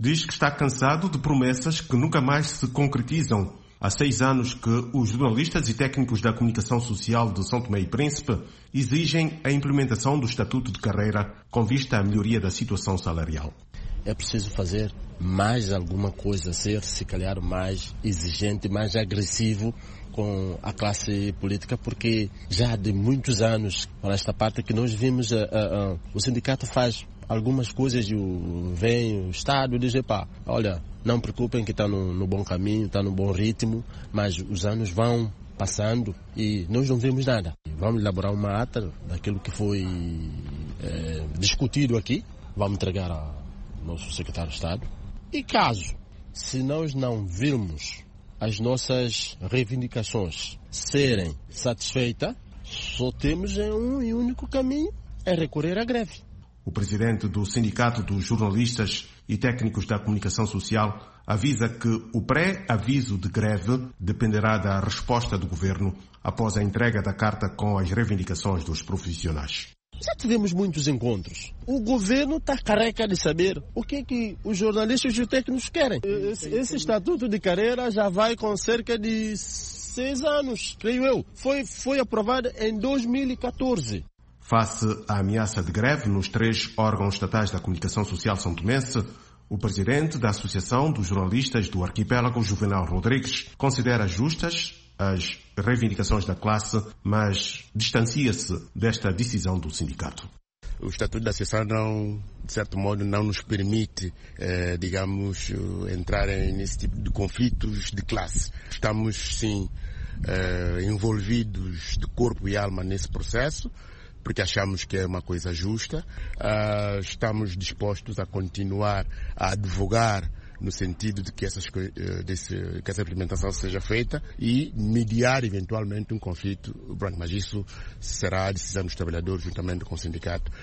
diz que está cansado de promessas que nunca mais se concretizam. Há 6 anos que os jornalistas e técnicos da comunicação social de São Tomé e Príncipe exigem a implementação do Estatuto de Carreira com vista à melhoria da situação salarial. É preciso fazer mais alguma coisa, ser, se calhar, mais exigente, mais agressivo com a classe política, porque já de muitos anos, para esta parte que nós vimos, o sindicato faz algumas coisas e vem o Estado e diz, olha, não preocupem que está no bom caminho, está no bom ritmo, mas os anos vão passando e nós não vemos nada. Vamos elaborar uma ata daquilo que foi discutido aqui, vamos entregar ao nosso secretário de Estado. E caso, se nós não virmos as nossas reivindicações serem satisfeitas, só temos um e único caminho, é recorrer à greve. O presidente do Sindicato dos Jornalistas e Técnicos da Comunicação Social avisa que o pré-aviso de greve dependerá da resposta do governo após a entrega da carta com as reivindicações dos profissionais. Já tivemos muitos encontros. O governo está careca de saber o que é que os jornalistas e os técnicos querem. Esse estatuto de carreira já vai com cerca de 6 anos, creio eu. Foi aprovado em 2014. Face à ameaça de greve nos 3 órgãos estatais da comunicação social são-tomense, o presidente da Associação dos Jornalistas do Arquipélago, Juvenal Rodrigues, considera justas as reivindicações da classe, mas distancia-se desta decisão do sindicato. O Estatuto da Associação, de certo modo, não nos permite, entrar nesse tipo de conflitos de classe. Estamos, sim, envolvidos de corpo e alma nesse processo, porque achamos que é uma coisa justa. Estamos dispostos a continuar a advogar no sentido de que que essa implementação seja feita e mediar eventualmente um conflito branco. Mas isso será a decisão dos trabalhadores juntamente com o sindicato.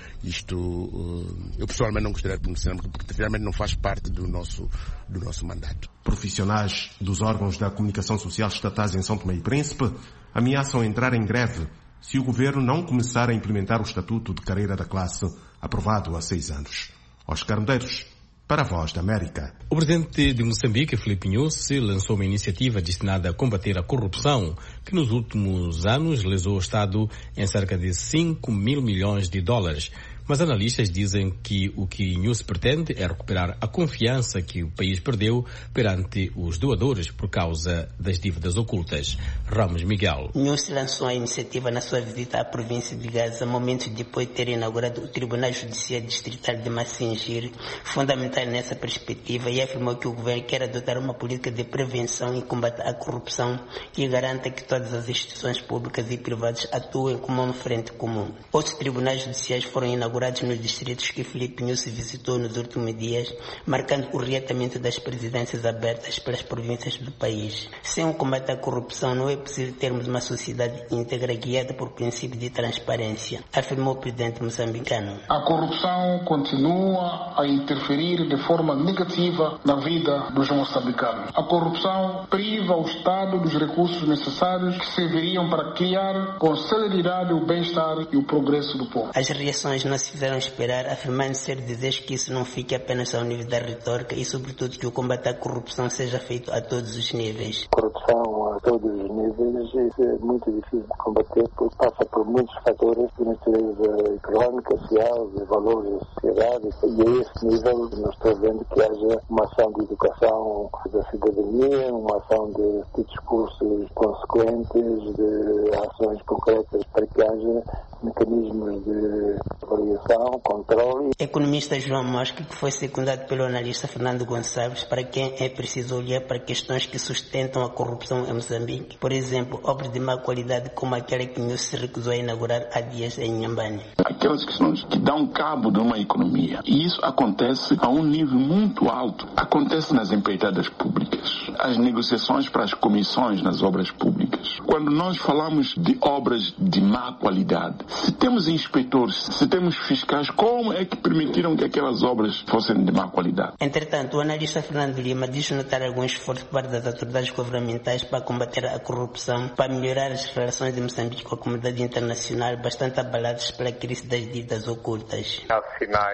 Eu pessoalmente não gostaria de pronunciar, porque realmente não faz parte do nosso mandato. Profissionais dos órgãos da comunicação social estatais em São Tomé e Príncipe ameaçam entrar em greve se o governo não começar a implementar o Estatuto de Carreira da Classe aprovado há 6 anos. Oscar Medeiros, para a Voz da América. O presidente de Moçambique, Filipe Nyusi, lançou uma iniciativa destinada a combater a corrupção, que nos últimos anos lesou o Estado em cerca de 5 mil milhões de dólares. Mas analistas dizem que o que Nyusi pretende é recuperar a confiança que o país perdeu perante os doadores por causa das dívidas ocultas. Ramos Miguel. Nyusi lançou a iniciativa na sua visita à província de Gaza, momentos depois de ter inaugurado o Tribunal Judiciário Distrital de Massingiri, fundamental nessa perspectiva, e afirmou que o governo quer adotar uma política de prevenção e combate à corrupção que garanta que todas as instituições públicas e privadas atuem como uma frente comum. Outros tribunais judiciais foram inaugurados nos distritos que Filipe Nyusi visitou nos últimos dias, marcando o reatamento das presidências abertas pelas províncias do país. Sem um combate à corrupção, não é possível termos uma sociedade íntegra guiada por princípios de transparência, afirmou o presidente moçambicano. A corrupção continua a interferir de forma negativa na vida dos moçambicanos. A corrupção priva o Estado dos recursos necessários que serviriam para criar com celeridade o bem-estar e o progresso do povo. As reações não se fizeram esperar, afirmando ser desejo que isso não fique apenas ao nível da retórica e, sobretudo, que o combate à corrupção seja feito a todos os níveis. Corrupção a todos os níveis é muito difícil de combater, porque passa por muitos fatores de natureza económica, social, de valores da sociedade, e a esse nível nós estamos vendo que haja uma ação de educação da cidadania, uma ação de discursos consequentes, de ações concretas para que haja mecanismos de avaliação, controle. Economista João Mosca, que foi secundado pelo analista Fernando Gonçalves, para quem é preciso olhar para questões que sustentam a corrupção em Moçambique. Por exemplo, obras de má qualidade como aquela que Nyusi se recusou a inaugurar há dias em Inhambane. Aquelas questões que dão cabo de uma economia. E isso acontece a um nível muito alto. Acontece nas empreitadas públicas. As negociações para as comissões nas obras públicas. Quando nós falamos de obras de má qualidade, se temos inspetores, se temos fiscais, como é que permitiram que aquelas obras fossem de má qualidade? Entretanto, o analista Fernando Lima diz notar algum esforço por parte das autoridades governamentais para combater a corrupção, para melhorar as relações de Moçambique com a comunidade internacional, bastante abaladas pela crise das dívidas ocultas. Há sinais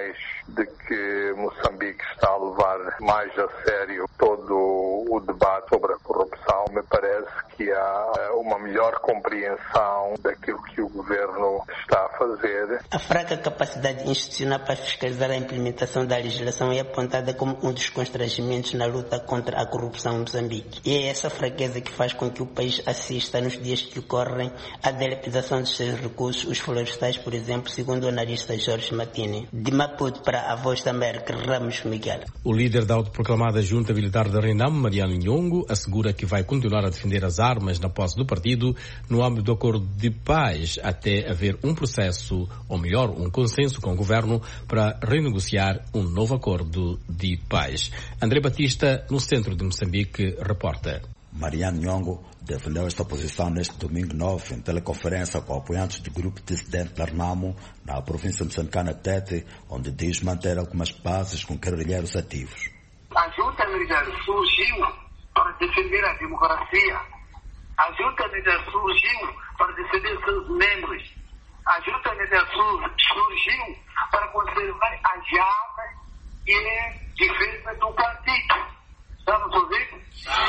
de que Moçambique está a levar mais a sério todo o debate sobre a corrupção. Me parece que há uma melhor compreensão daquilo que o governo está a fazer. A fraca capacidade institucional para fiscalizar a implementação da legislação é apontada como um dos constrangimentos na luta contra a corrupção em Moçambique. E é essa fraqueza que faz com que o país assista nos dias que ocorrem à dilapidação dos seus recursos, os florestais, por exemplo, segundo o analista Jorge Matini. De Maputo para a Voz da América, Ramos Miguel. O líder da autoproclamada Junta Militar de Renamo, Mariano Nhongo, assegura que vai continuar a defender as armas na posse do partido no âmbito do acordo de paz até haver um processo, ou melhor, um consenso com o governo para renegociar um novo acordo de paz. André Batista, no centro de Moçambique, reporta. Mariano Nhongo defendeu esta posição neste domingo 9 em teleconferência com apoiantes do grupo dissidente da Renamo na província moçambicana Tete, onde diz manter algumas bases com guerrilheiros ativos. A junta militar surgiu para defender a democracia. A junta militar surgiu para defender seus membros. A junta militar surgiu para conservar as armas e defesa do partido. Estamos ouvindo?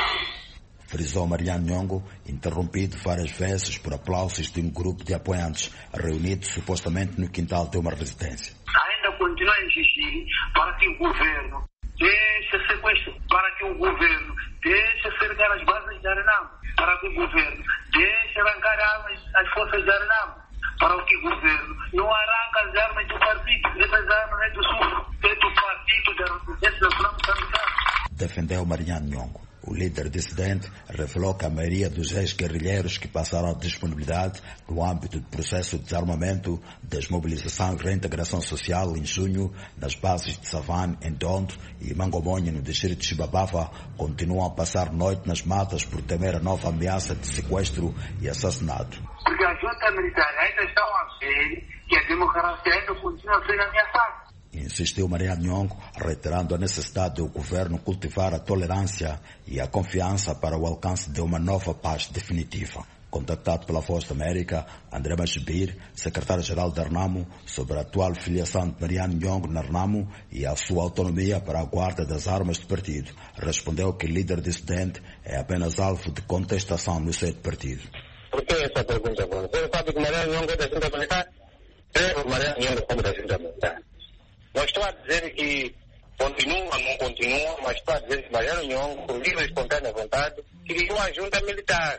Frisou Mariano Nhongo, interrompido várias vezes por aplausos de um grupo de apoiantes reunidos supostamente no quintal de uma residência. Ainda continua a insistir para que o governo deixe sequestro, para que o governo deixe cercar as bases de Renamo, para que o governo deixe arrancar as forças de Renamo, para que o governo não arranque as armas do partido. Essas armas é do Sul, é do partido da Resistência Nacional Moçambicana. Defendeu Mariano Nhongo. O líder dissidente revelou que a maioria dos ex-guerrilheiros que passaram a disponibilidade no âmbito do processo de desarmamento, desmobilização e reintegração social em junho, nas bases de Savane, em Dondo e Mangomonha, no distrito de Xibabava, continuam a passar noite nas matas por temer a nova ameaça de sequestro e assassinato. Porque a junta militar ainda está a ver que a democracia ainda continua a ser ameaçada. Insistiu Mariano Nhongo, reiterando a necessidade do governo cultivar a tolerância e a confiança para o alcance de uma nova paz definitiva. Contactado pela Voz da América, André Machibir, secretário-geral da Renamo, sobre a atual filiação de Mariano Nhongo na Renamo e a sua autonomia para a guarda das armas do partido, respondeu que o líder dissidente é apenas alvo de contestação no seio do partido. Por que essa pergunta? Você sabe que Mariano Nhongo é da Junta Militar? É o Mariano Nhongo como da Junta Militar. Não estou a dizer que continua, não continua, mas estou a dizer que Mariano Nhongo, por livre e espontânea vontade, criou a junta militar.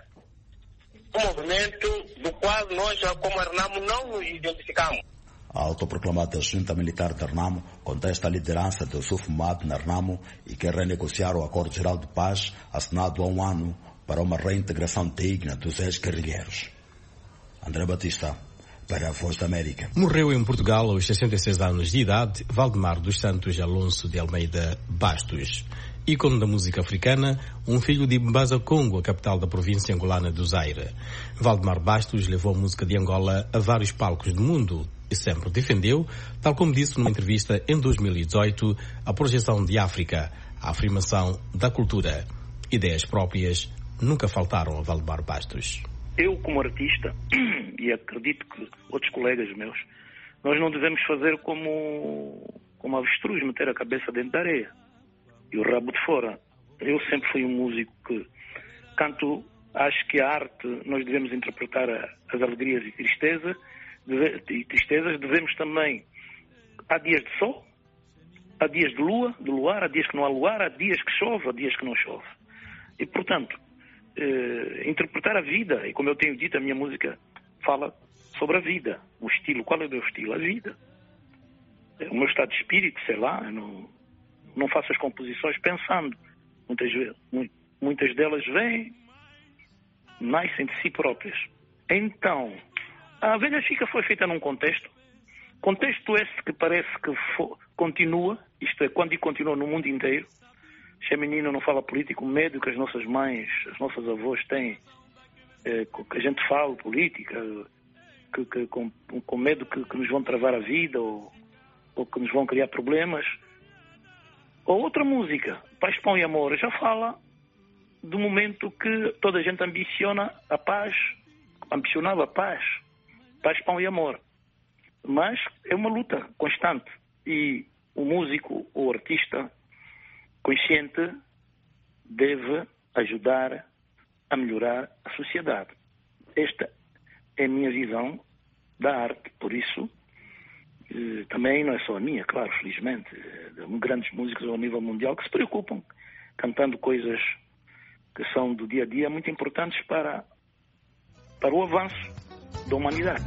Um movimento do qual nós, como Renamo, não nos identificamos. A autoproclamada Junta Militar de Renamo contesta a liderança do Sufumado na Renamo e quer renegociar o Acordo Geral de Paz assinado há um ano para uma reintegração digna dos ex-guerrilheiros. André Batista, para a Voz da América. Morreu em Portugal aos 66 anos de idade Valdemar dos Santos Alonso de Almeida Bastos. Ícone da música africana, um filho de Mbaza Congo, a capital da província angolana do Zaire. Valdemar Bastos levou a música de Angola a vários palcos do mundo e sempre defendeu, tal como disse numa entrevista em 2018, a projeção de África, a afirmação da cultura. Ideias próprias nunca faltaram a Valdemar Bastos. Eu, como artista, e acredito que outros colegas meus, nós não devemos fazer como avestruz, meter a cabeça dentro da areia e o rabo de fora. Eu sempre fui um músico que canto, acho que a arte, nós devemos interpretar as alegrias e tristezas, devemos também, há dias de sol, há dias de lua, de luar, há dias que não há luar, há dias que chove, há dias que não chove. E, portanto, interpretar a vida, e como eu tenho dito, a minha música fala sobre a vida, o estilo. Qual é o meu estilo? A vida. O meu estado de espírito, sei lá, eu não faço as composições pensando. Muitas delas vêm, nascem de si próprias. Então, a Velha Chica foi feita num contexto esse que parece que continua, isto é, quando continua no mundo inteiro. Se é menino não fala político, o medo que as nossas mães, as nossas avós têm, que a gente fala política, com medo que nos vão travar a vida ou que nos vão criar problemas. Ou outra música, Paz, Pão e Amor, já fala do momento que toda a gente ambicionava a paz, paz, pão e amor. Mas é uma luta constante e o músico ou artista consciente deve ajudar a melhorar a sociedade. Esta é a minha visão da arte, por isso também não é só a minha, claro, felizmente, grandes músicos ao nível mundial que se preocupam, cantando coisas que são do dia a dia muito importantes para o avanço da humanidade.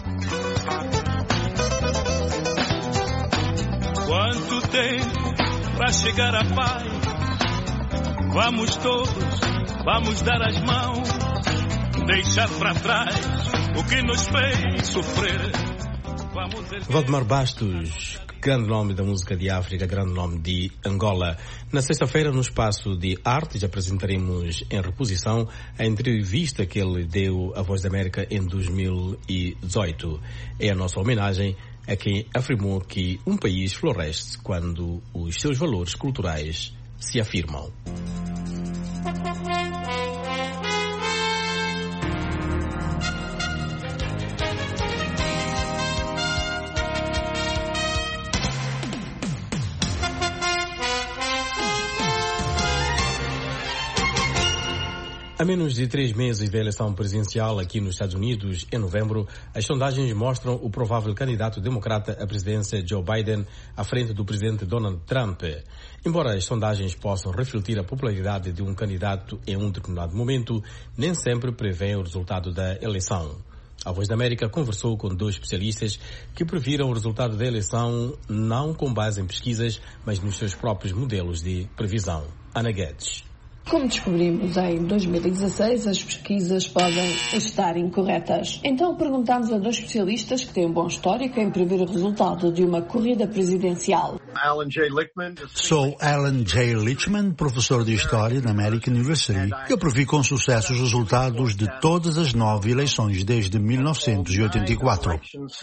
Quanto tempo para chegar à paz? Vamos todos, vamos dar as mãos, deixar para trás o que nos fez sofrer. Valdemar Bastos, grande nome da música de África, grande nome de Angola. Na sexta-feira, no espaço de artes, apresentaremos em reposição a entrevista que ele deu à Voz da América em 2018. É a nossa homenagem a quem afirmou que um país floresce quando os seus valores culturais se afirmam. A menos de 3 meses da eleição presidencial aqui nos Estados Unidos, em novembro, as sondagens mostram o provável candidato democrata à presidência Joe Biden à frente do presidente Donald Trump. Embora as sondagens possam refletir a popularidade de um candidato em um determinado momento, nem sempre prevêem o resultado da eleição. A Voz da América conversou com 2 especialistas que previram o resultado da eleição não com base em pesquisas, mas nos seus próprios modelos de previsão. Ana Guedes. Como descobrimos em 2016, as pesquisas podem estar incorretas. Então perguntámos a 2 especialistas que têm um bom histórico em prever o resultado de uma corrida presidencial. Sou Alan J. Lichtman, professor de História na American University. Eu previ com sucesso os resultados de todas as 9 eleições desde 1984.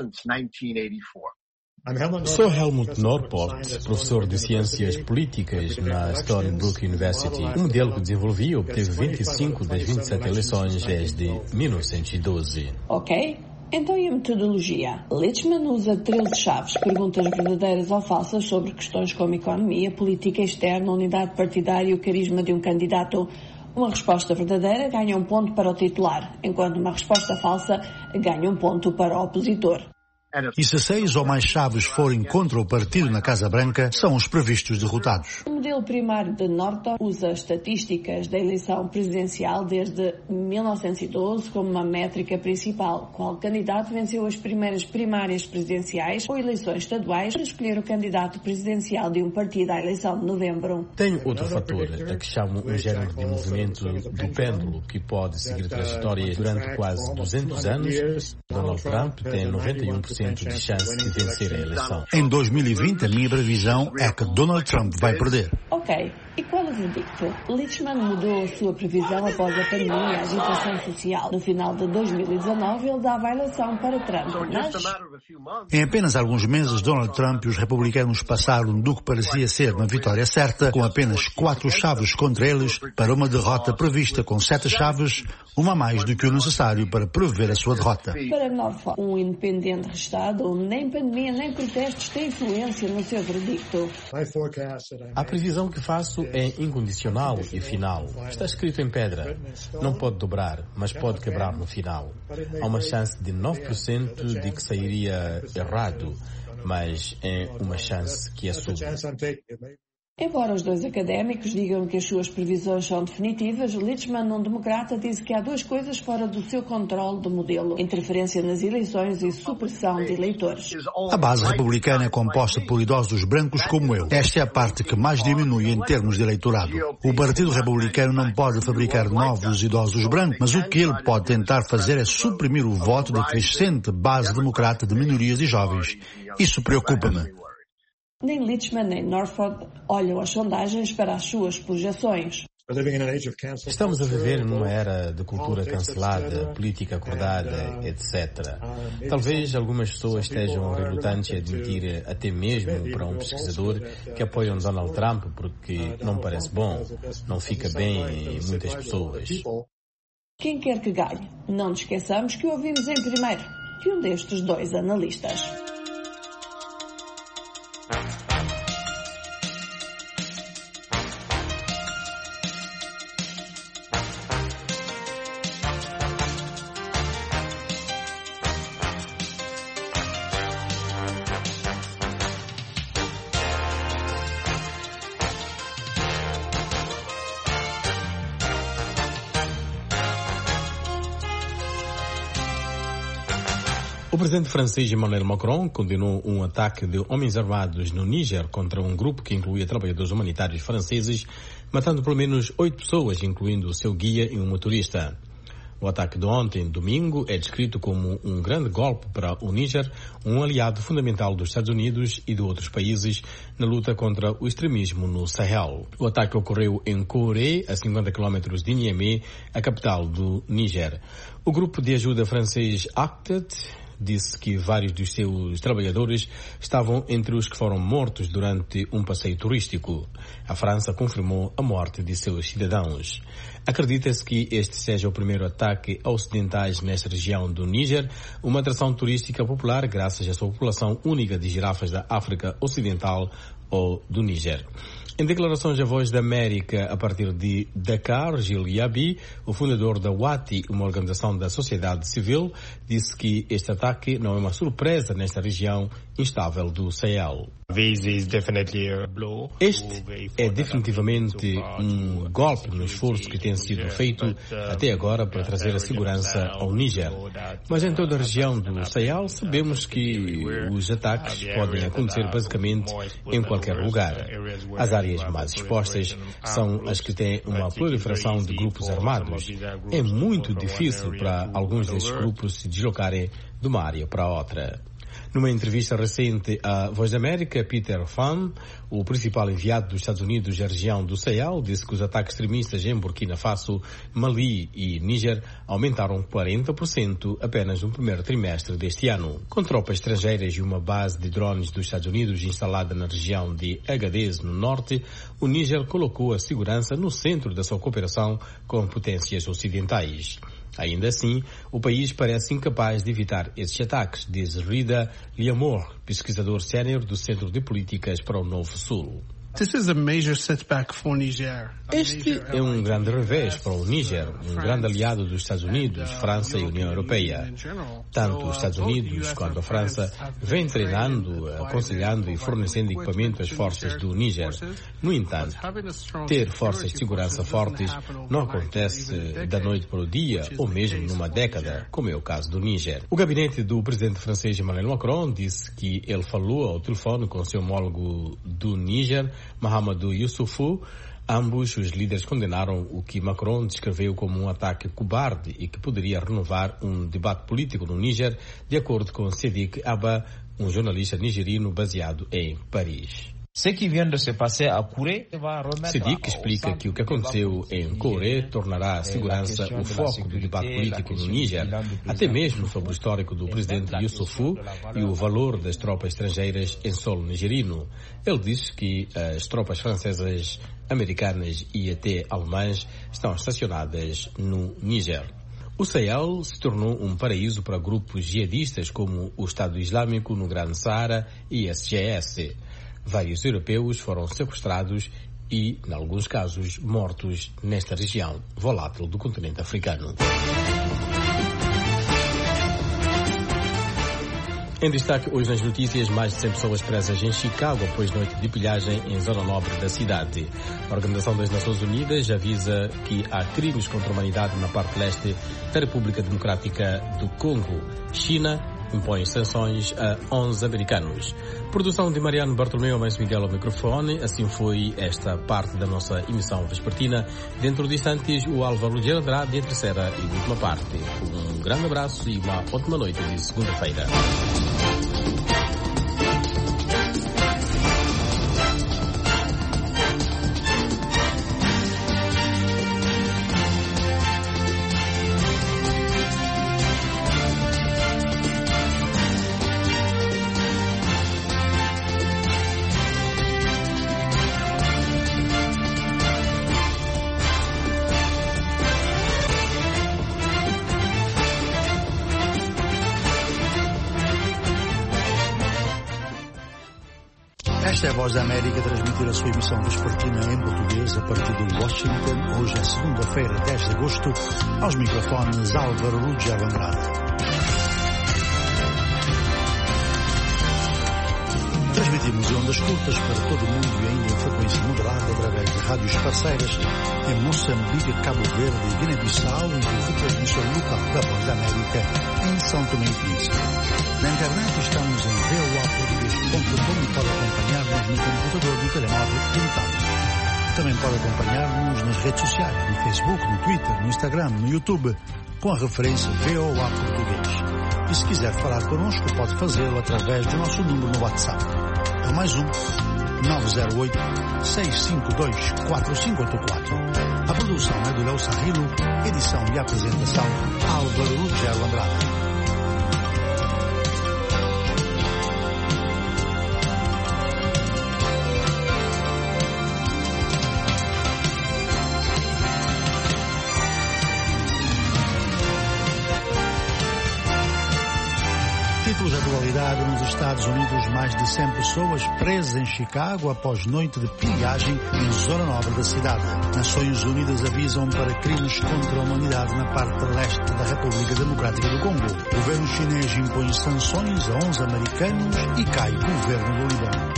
Sou Helmut Norport, professor de Ciências Políticas na Stony Brook University. Um modelo que desenvolvi obteve 25 das 27 eleições desde 1912. Ok, então e a metodologia? Lichtman usa 13 chaves, perguntas verdadeiras ou falsas sobre questões como economia, política externa, unidade partidária e o carisma de um candidato. Uma resposta verdadeira ganha um ponto para o titular, enquanto uma resposta falsa ganha um ponto para o opositor. E se 6 ou mais chaves forem contra o partido na Casa Branca, são os previstos derrotados. O modelo primário de Norton usa estatísticas da eleição presidencial desde 1912 como uma métrica principal. Qual candidato venceu as primeiras primárias presidenciais ou eleições estaduais para escolher o candidato presidencial de um partido à eleição de novembro? Tem outro fator, a que chamo um género de movimento do pêndulo, que pode seguir trajetórias durante quase 200 anos. Donald Trump tem 91% de chance de vencer a eleição. Em 2020, a minha previsão é que Donald Trump vai perder. Ok, e qual o verdicto? Lichtman mudou a sua previsão após a pandemia e a agitação social. No final de 2019, ele dava a eleição para Trump, mas... Em apenas alguns meses, Donald Trump e os republicanos passaram do que parecia ser uma vitória certa, com apenas 4 chaves contra eles, para uma derrota prevista com 7 chaves, uma mais do que o necessário para prever a sua derrota. Para Norfolk, um independente restado, nem pandemia nem protestos têm influência no seu verdicto. A previsão que faço é incondicional e final. Está escrito em pedra. Não pode dobrar, mas pode quebrar no final. Há uma chance de 9% de que sairia errado, mas é uma chance que assumo. Embora os 2 académicos digam que as suas previsões são definitivas, Lichtman, um democrata, disse que há 2 coisas fora do seu controle do modelo: interferência nas eleições e supressão de eleitores. A base republicana é composta por idosos brancos como eu. Esta é a parte que mais diminui em termos de eleitorado. O Partido Republicano não pode fabricar novos idosos brancos, mas o que ele pode tentar fazer é suprimir o voto da crescente base democrata de minorias e jovens. Isso preocupa-me. Nem Lichtman nem Norfolk olham as sondagens para as suas projeções. Estamos a viver numa era de cultura cancelada, política acordada, etc. Talvez algumas pessoas estejam relutantes a admitir, até mesmo para um pesquisador, que apoiam Donald Trump porque não parece bom, não fica bem em muitas pessoas. Quem quer que ganhe, não nos esqueçamos que ouvimos em primeiro de um destes 2 analistas. O presidente francês Emmanuel Macron condenou um ataque de homens armados no Níger contra um grupo que incluía trabalhadores humanitários franceses, matando pelo menos 8 pessoas, incluindo o seu guia e um motorista. O ataque de ontem, domingo, é descrito como um grande golpe para o Níger, um aliado fundamental dos Estados Unidos e de outros países na luta contra o extremismo no Sahel. O ataque ocorreu em Kouré, a 50 km de Niamey, a capital do Níger. O grupo de ajuda francês Acted disse que vários dos seus trabalhadores estavam entre os que foram mortos durante um passeio turístico. A França confirmou a morte de seus cidadãos. Acredita-se que este seja o primeiro ataque a ocidentais nesta região do Níger, uma atração turística popular graças à sua população única de girafas da África Ocidental ou do Níger. Em declarações à Voz da América a partir de Dakar, Gilles Yabi, o fundador da WATI, uma organização da sociedade civil, disse que este ataque não é uma surpresa nesta região instável do Sahel. Este é definitivamente um golpe no esforço que tem sido feito até agora para trazer a segurança ao Níger. Mas em toda a região do Sahel sabemos que os ataques podem acontecer basicamente em qualquer lugar. As áreas mais expostas são as que têm uma proliferação de grupos armados. É muito difícil para alguns desses grupos se deslocarem de uma área para outra. Numa entrevista recente à Voz da América, Peter Pham, o principal enviado dos Estados Unidos à região do Sahel, disse que os ataques extremistas em Burkina Faso, Mali e Níger aumentaram 40% apenas no primeiro trimestre deste ano. Com tropas estrangeiras e uma base de drones dos Estados Unidos instalada na região de Agadez, no norte, o Níger colocou a segurança no centro da sua cooperação com potências ocidentais. Ainda assim, o país parece incapaz de evitar esses ataques, diz Rida Liamour, pesquisador sénior do Centro de Políticas para o Novo Sul. Este é um grande revés para o Níger, um grande aliado dos Estados Unidos, França e União Europeia. Tanto os Estados Unidos quanto a França vêm treinando, aconselhando e fornecendo equipamento às forças do Níger. No entanto, ter forças de segurança fortes não acontece da noite para o dia ou mesmo numa década, como é o caso do Níger. O gabinete do presidente francês Emmanuel Macron disse que ele falou ao telefone com seu homólogo do Níger, Mahamadou Issoufou. Ambos os líderes condenaram o que Macron descreveu como um ataque cobarde e que poderia renovar um debate político no Níger, de acordo com Sadiq Abba, um jornalista nigeriano baseado em Paris. Sadiq explica que o que aconteceu em Kouré tornará a segurança o foco do debate político no Níger, até mesmo sobre o histórico do presidente Issoufou e o valor das tropas estrangeiras em solo nigeriano. Ele diz que as tropas francesas, americanas e até alemãs estão estacionadas no Níger. O Sahel se tornou um paraíso para grupos jihadistas como o Estado Islâmico no Grande Saara e SGS. Vários europeus foram sequestrados e, em alguns casos, mortos nesta região volátil do continente africano. Em destaque hoje nas notícias, mais de 100 pessoas presas em Chicago após noite de pilhagem em zona nobre da cidade. A Organização das Nações Unidas avisa que há crimes contra a humanidade na parte leste da República Democrática do Congo. China impõe sanções a 11 americanos. Produção de Mariano Bartolomeu, mais Miguel ao microfone. Assim foi esta parte da nossa emissão vespertina. Dentro de instantes, o Álvaro de Andrade e a terceira e última parte. Um grande abraço e uma ótima noite de segunda-feira. Esta é a Voz da América a transmitir a sua emissão vespertina em português a partir de Washington. Hoje é segunda-feira, 10 de agosto. Aos microfones, Álvaro Ruggero Andrade. Transmitimos em ondas curtas para todo o mundo e ainda em frequência moderada através de rádios parceiras em Moçambique, Cabo Verde e Guiné-Bissau e de transmissão local da Voz da América em São Tomé e Príncipe. Na internet estamos em voaportuguês.com e pode acompanhar-nos no computador, no telemóvel e no tablet. Também pode acompanhar-nos nas redes sociais, no Facebook, no Twitter, no Instagram, no YouTube, com a referência VOA Português. E se quiser falar connosco, pode fazê-lo através do nosso número no WhatsApp. É mais 908-652-4584. A produção é do Léo Sarrilo, edição e apresentação Álvaro Ruggiero Andrade. Títulos de atualidade: nos Estados Unidos, mais de 100 pessoas presas em Chicago após noite de pilhagem em zona nobre da cidade. Nações Unidas avisam para crimes contra a humanidade na parte leste da República Democrática do Congo. O governo chinês impõe sanções a 11 americanos e cai o governo do Líbano.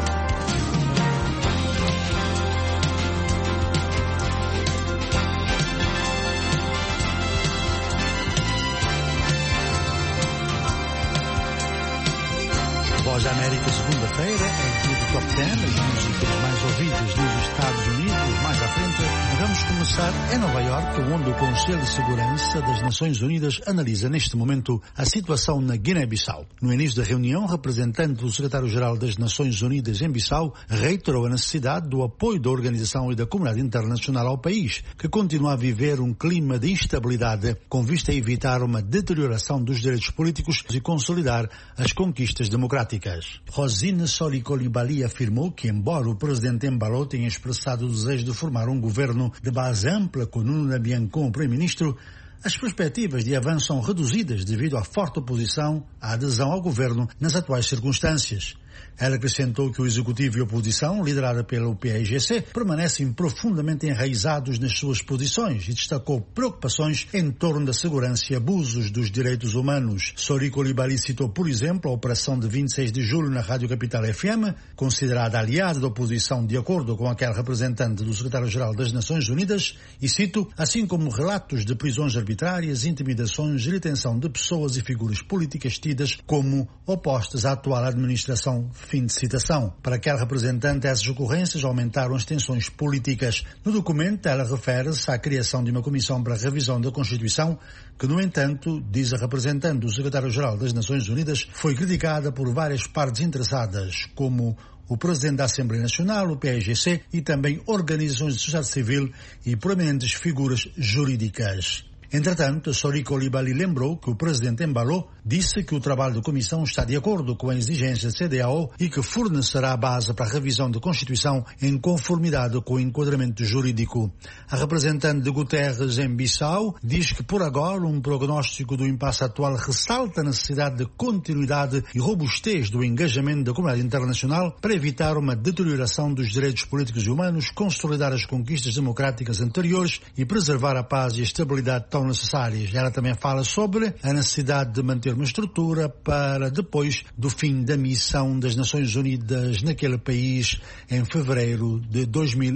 Voz da América, segunda-feira, é dia do Top 10, as músicas mais ouvidas nos Estados Unidos. Mais à frente, vamos começar em Nova Iorque, onde o Conselho de Segurança das Nações Unidas analisa neste momento a situação na Guiné-Bissau. No início da reunião, representante do secretário-geral das Nações Unidas em Bissau reiterou a necessidade do apoio da organização e da comunidade internacional ao país, que continua a viver um clima de instabilidade com vista a evitar uma deterioração dos direitos políticos e consolidar as conquistas democráticas. Rosine Soli Coulibaly afirmou que, embora o presidente Embalo tenha expressado o desejo de formar um governo de base ampla com Nuno Nabian como primeiro-ministro, as perspectivas de avanço são reduzidas devido à forte oposição à adesão ao governo nas atuais circunstâncias. Ela acrescentou que o Executivo e a oposição, liderada pelo PAIGC, permanecem profundamente enraizados nas suas posições e destacou preocupações em torno da segurança e abusos dos direitos humanos. Soli Coulibaly citou, por exemplo, a operação de 26 de julho na Rádio Capital FM, considerada aliada da oposição de acordo com aquele representante do Secretário-Geral das Nações Unidas, e cito, assim como relatos de prisões arbitrárias, intimidações e detenção de pessoas e figuras políticas tidas como opostas à atual administração. Fim de citação. Para aquele representante, essas ocorrências aumentaram as tensões políticas. No documento, ela refere-se à criação de uma comissão para a revisão da Constituição, que, no entanto, diz a representante do Secretário-Geral das Nações Unidas, foi criticada por várias partes interessadas, como o Presidente da Assembleia Nacional, o PAIGC, e também organizações de sociedade civil e proeminentes figuras jurídicas. Entretanto, Soli Coulibaly lembrou que o presidente Embalo disse que o trabalho da Comissão está de acordo com a exigência da CEDEAO e que fornecerá a base para a revisão da Constituição em conformidade com o enquadramento jurídico. A representante de Guterres em Bissau diz que, por agora, um prognóstico do impasse atual ressalta a necessidade de continuidade e robustez do engajamento da comunidade internacional para evitar uma deterioração dos direitos políticos e humanos, consolidar as conquistas democráticas anteriores e preservar a paz e a estabilidade tão necessárias. Ela também fala sobre a necessidade de manter uma estrutura para depois do fim da missão das Nações Unidas naquele país em fevereiro de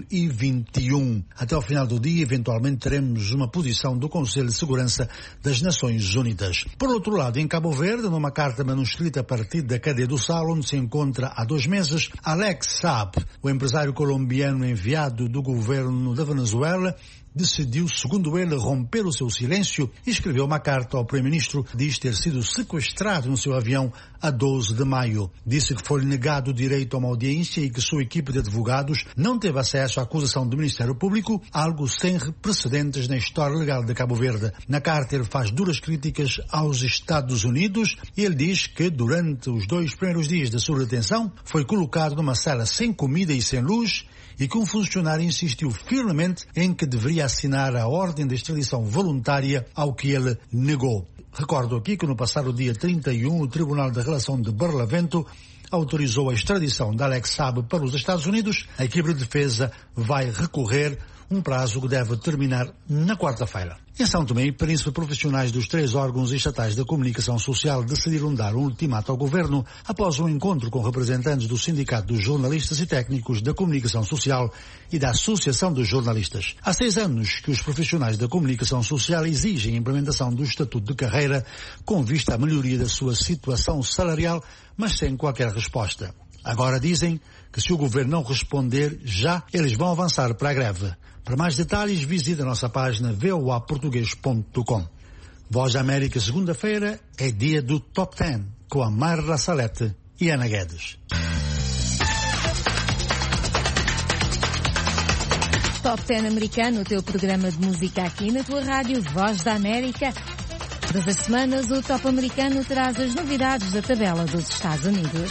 2021. Até ao final do dia, eventualmente, teremos uma posição do Conselho de Segurança das Nações Unidas. Por outro lado, em Cabo Verde, numa carta manuscrita a partir da cadeia do Sal, onde se encontra há 2 meses, Alex Saab, o empresário colombiano enviado do governo da Venezuela, decidiu, segundo ele, romper o seu silêncio e escreveu uma carta ao primeiro-ministro. Diz ter sido sequestrado no seu avião a 12 de maio. Disse que foi negado o direito a uma audiência e que sua equipe de advogados não teve acesso à acusação do Ministério Público, algo sem precedentes na história legal de Cabo Verde. Na carta ele faz duras críticas aos Estados Unidos e ele diz que durante os 2 primeiros dias da sua detenção foi colocado numa sala sem comida e sem luz e que um funcionário insistiu firmemente em que deveria assinar a ordem de extradição voluntária, ao que ele negou. Recordo aqui que no passado dia 31, o Tribunal de Relação de Barlavento autorizou a extradição de Alex Saab para os Estados Unidos. A equipe de defesa vai recorrer. um prazo que deve terminar na quarta-feira. Em São Tomé e Príncipe, profissionais dos 3 órgãos estatais da comunicação social decidiram dar um ultimato ao governo após um encontro com representantes do Sindicato dos Jornalistas e Técnicos da Comunicação Social e da Associação dos Jornalistas. Há 6 anos que os profissionais da comunicação social exigem a implementação do Estatuto de Carreira com vista à melhoria da sua situação salarial, mas sem qualquer resposta. Agora dizem que se o governo não responder já, eles vão avançar para a greve. Para mais detalhes, visite a nossa página voaportugues.com. Voz da América, segunda-feira, é dia do Top 10, com a Mayra Salete e Ana Guedes. Top 10 americano, o teu programa de música aqui na tua rádio Voz da América. Todas as semanas, o Top americano traz as novidades da tabela dos Estados Unidos.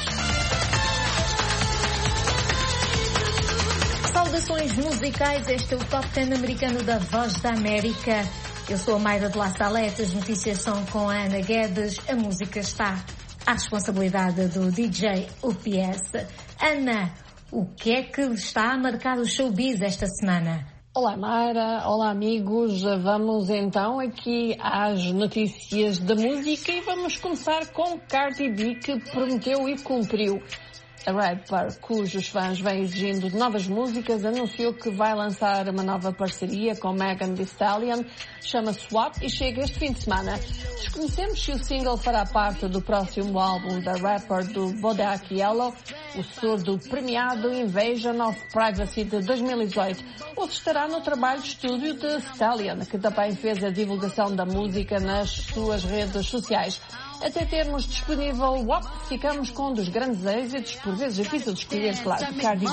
Saudações musicais, este é o Top 10 americano da Voz da América. Eu sou a Mayra de La Salete, as notícias são com a Ana Guedes, a música está à responsabilidade do DJ UPS. Ana, o que é que está a marcar o showbiz esta semana? Olá Mayra, olá amigos, vamos então aqui às notícias da música e vamos começar com Cardi B, que prometeu e cumpriu. A rapper, cujos fãs vêm exigindo novas músicas, anunciou que vai lançar uma nova parceria com Megan Thee Stallion, chama-se Swap e chega este fim de semana. Desconhecemos se o single fará parte do próximo álbum da rapper do Bodak Yellow, o sucessor do premiado Invasion of Privacy de 2018, ou se estará no trabalho de estúdio de Stallion, que também fez a divulgação da música nas suas redes sociais. Até termos disponível WAP, ficamos com um dos grandes êxitos, por vezes difícil de escolher, claro, de Cardi B.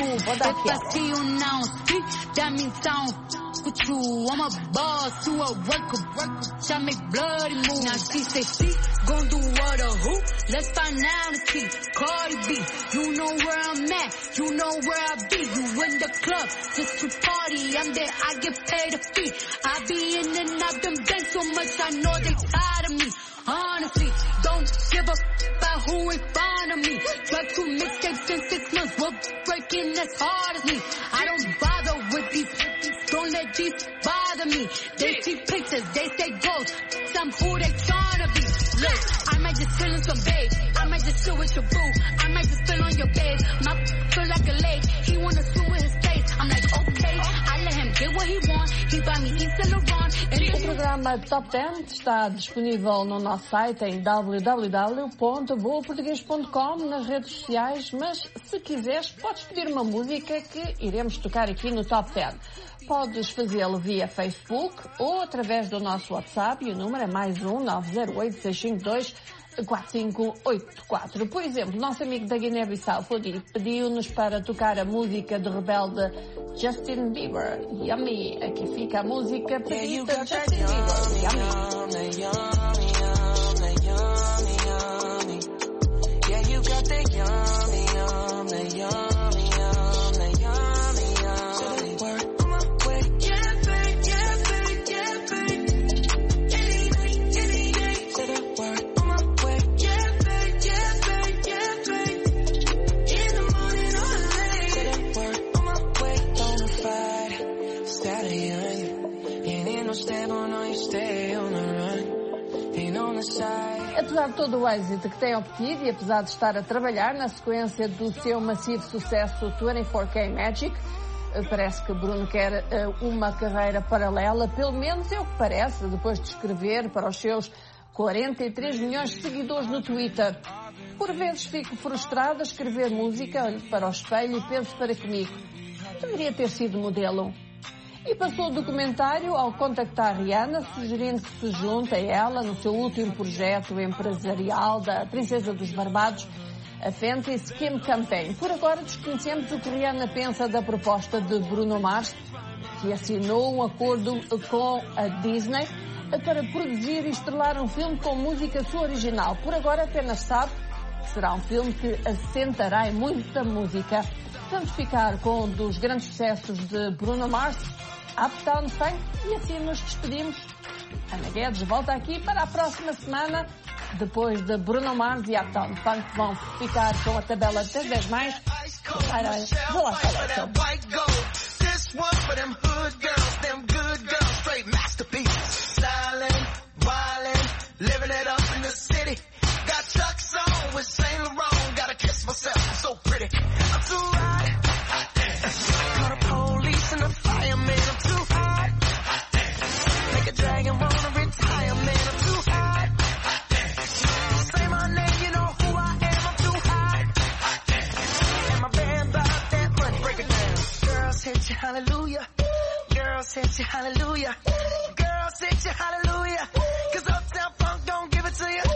Honestly, don't give a about who in front of me. Drug 2 mixtapes in 6 months, we're breaking as hard as me. I don't bother with these, don't let these bother me. They see pictures, they say goals, some who they tryna be. Look, I might just chill in some babe, I might just chill with your boo, I might just spill on your bed. My feel like a lake, he wanna swim with his face. I'm like, okay, I let him get what he want, he buy me East and Laurent. O programa Top 10 está disponível no nosso site em www.voaportugues.com, nas redes sociais, mas se quiseres podes pedir uma música que iremos tocar aqui no Top 10. Podes fazê-lo via Facebook ou através do nosso WhatsApp e o número é mais 1-908-652-4584. Por exemplo, nosso amigo da Guiné-Bissau pediu-nos para tocar a música de rebelde Justin Bieber, Yummy. Aqui fica a música pedida de Justin Bieber, Yummy. Yeah, you got the yummy, yummy, yummy, yummy, yummy, yummy. Work on my way, yeah, babe, yeah, babe, yeah, babe. Any night, any day. Said I work on my way, yeah, babe, yeah, babe, yeah, babe. In the morning or late. Said I work on my way, bonafide stallion. Ain't in no stable, no, you stay on the run. Ain't on the side. Apesar de todo o êxito que tem obtido e apesar de estar a trabalhar na sequência do seu massivo sucesso 24K Magic, parece que Bruno quer uma carreira paralela, pelo menos é o que parece, depois de escrever para os seus 43 milhões de seguidores no Twitter. Por vezes fico frustrada a escrever música, olho para o espelho e penso para comigo, deveria ter sido modelo. E passou o documentário ao contactar Rihanna, sugerindo que se junte a ela no seu último projeto empresarial da Princesa dos Barbados, a Fenty Skin Campaign. Por agora desconhecemos o que Rihanna pensa da proposta de Bruno Mars, que assinou um acordo com a Disney para produzir e estrelar um filme com música sua original. Por agora apenas sabe que será um filme que assentará em muita música. Vamos ficar com um dos grandes sucessos de Bruno Mars, Uptown Funk, e assim nos despedimos. Ana Guedes volta aqui para a próxima semana. Depois de Bruno Mars e Uptown Funk vão ficar com a tabela das 10 mais. Vou lá falar. one for them hood girls, them good girls, straight masterpieces. Styling, wildin', living it up in the city. Got Chuck's on with Saint Laurent. Gotta kiss myself, I'm so pretty. I'm too hot. Call the police and the fireman. I'm too hot. Make a dragon wanna retire, man. I'm too hot. Say my name, you know who I am. I'm too hot. And my band bought that money. Break it down. Girls hit you, hallelujah. Girls hit you, hallelujah. Girls hit you, hallelujah. Cause Uptown Funk don't give it to you.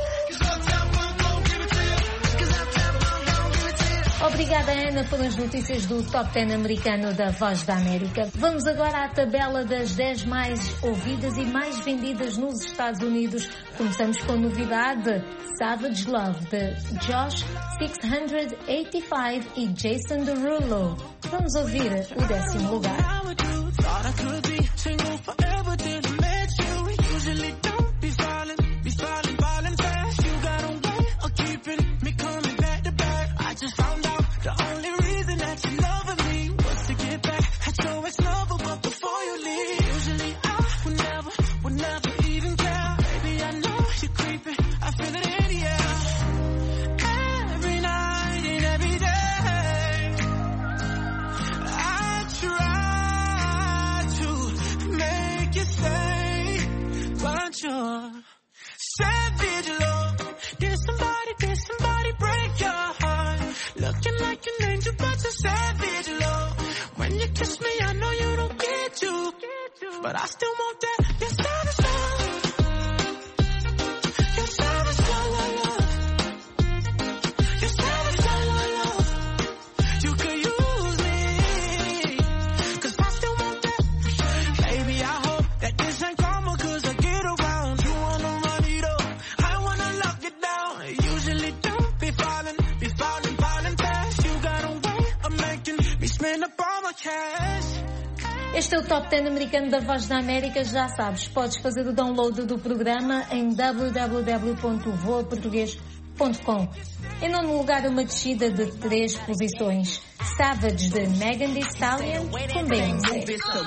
Obrigada, Ana, pelas notícias do Top 10 americano da Voz da América. Vamos agora à tabela das 10 mais ouvidas e mais vendidas nos Estados Unidos. Começamos com a novidade Savage Love, de Josh 685 e Jason Derulo. Vamos ouvir o 10º lugar. Savage love. Did somebody break your heart? Looking like an angel, but you're savage love. When you kiss me, I know you don't get you, but I still want that. You're savage love. You're savage love. You're savage love. You could use me, cause I still want that. Baby, I hope that this ain't karma, cause I get around. You wanna run it up, I wanna lock it down. Usually don't be falling fast. You got a way of making me spend up all my cash. Este é o Top 10 americano da Voz da América. Já sabes, podes fazer o download do programa em www.voaportugues.com. Em nono lugar, uma descida de 3 posições. Savage, de Megan Thee Stallion, com Beyoncé.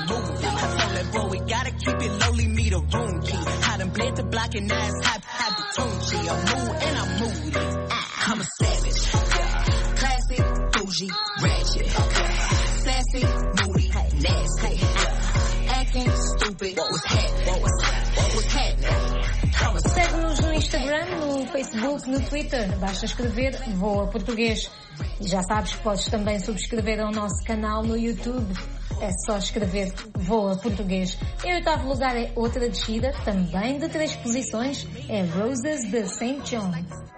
Segue-nos no Instagram, no Facebook, no Twitter. Basta escrever Voa Português. E já sabes que podes também subscrever ao nosso canal no YouTube. É só escrever Voa Português. Em 8º lugar é outra descida, também de 3 posições. É Roses, de St. John.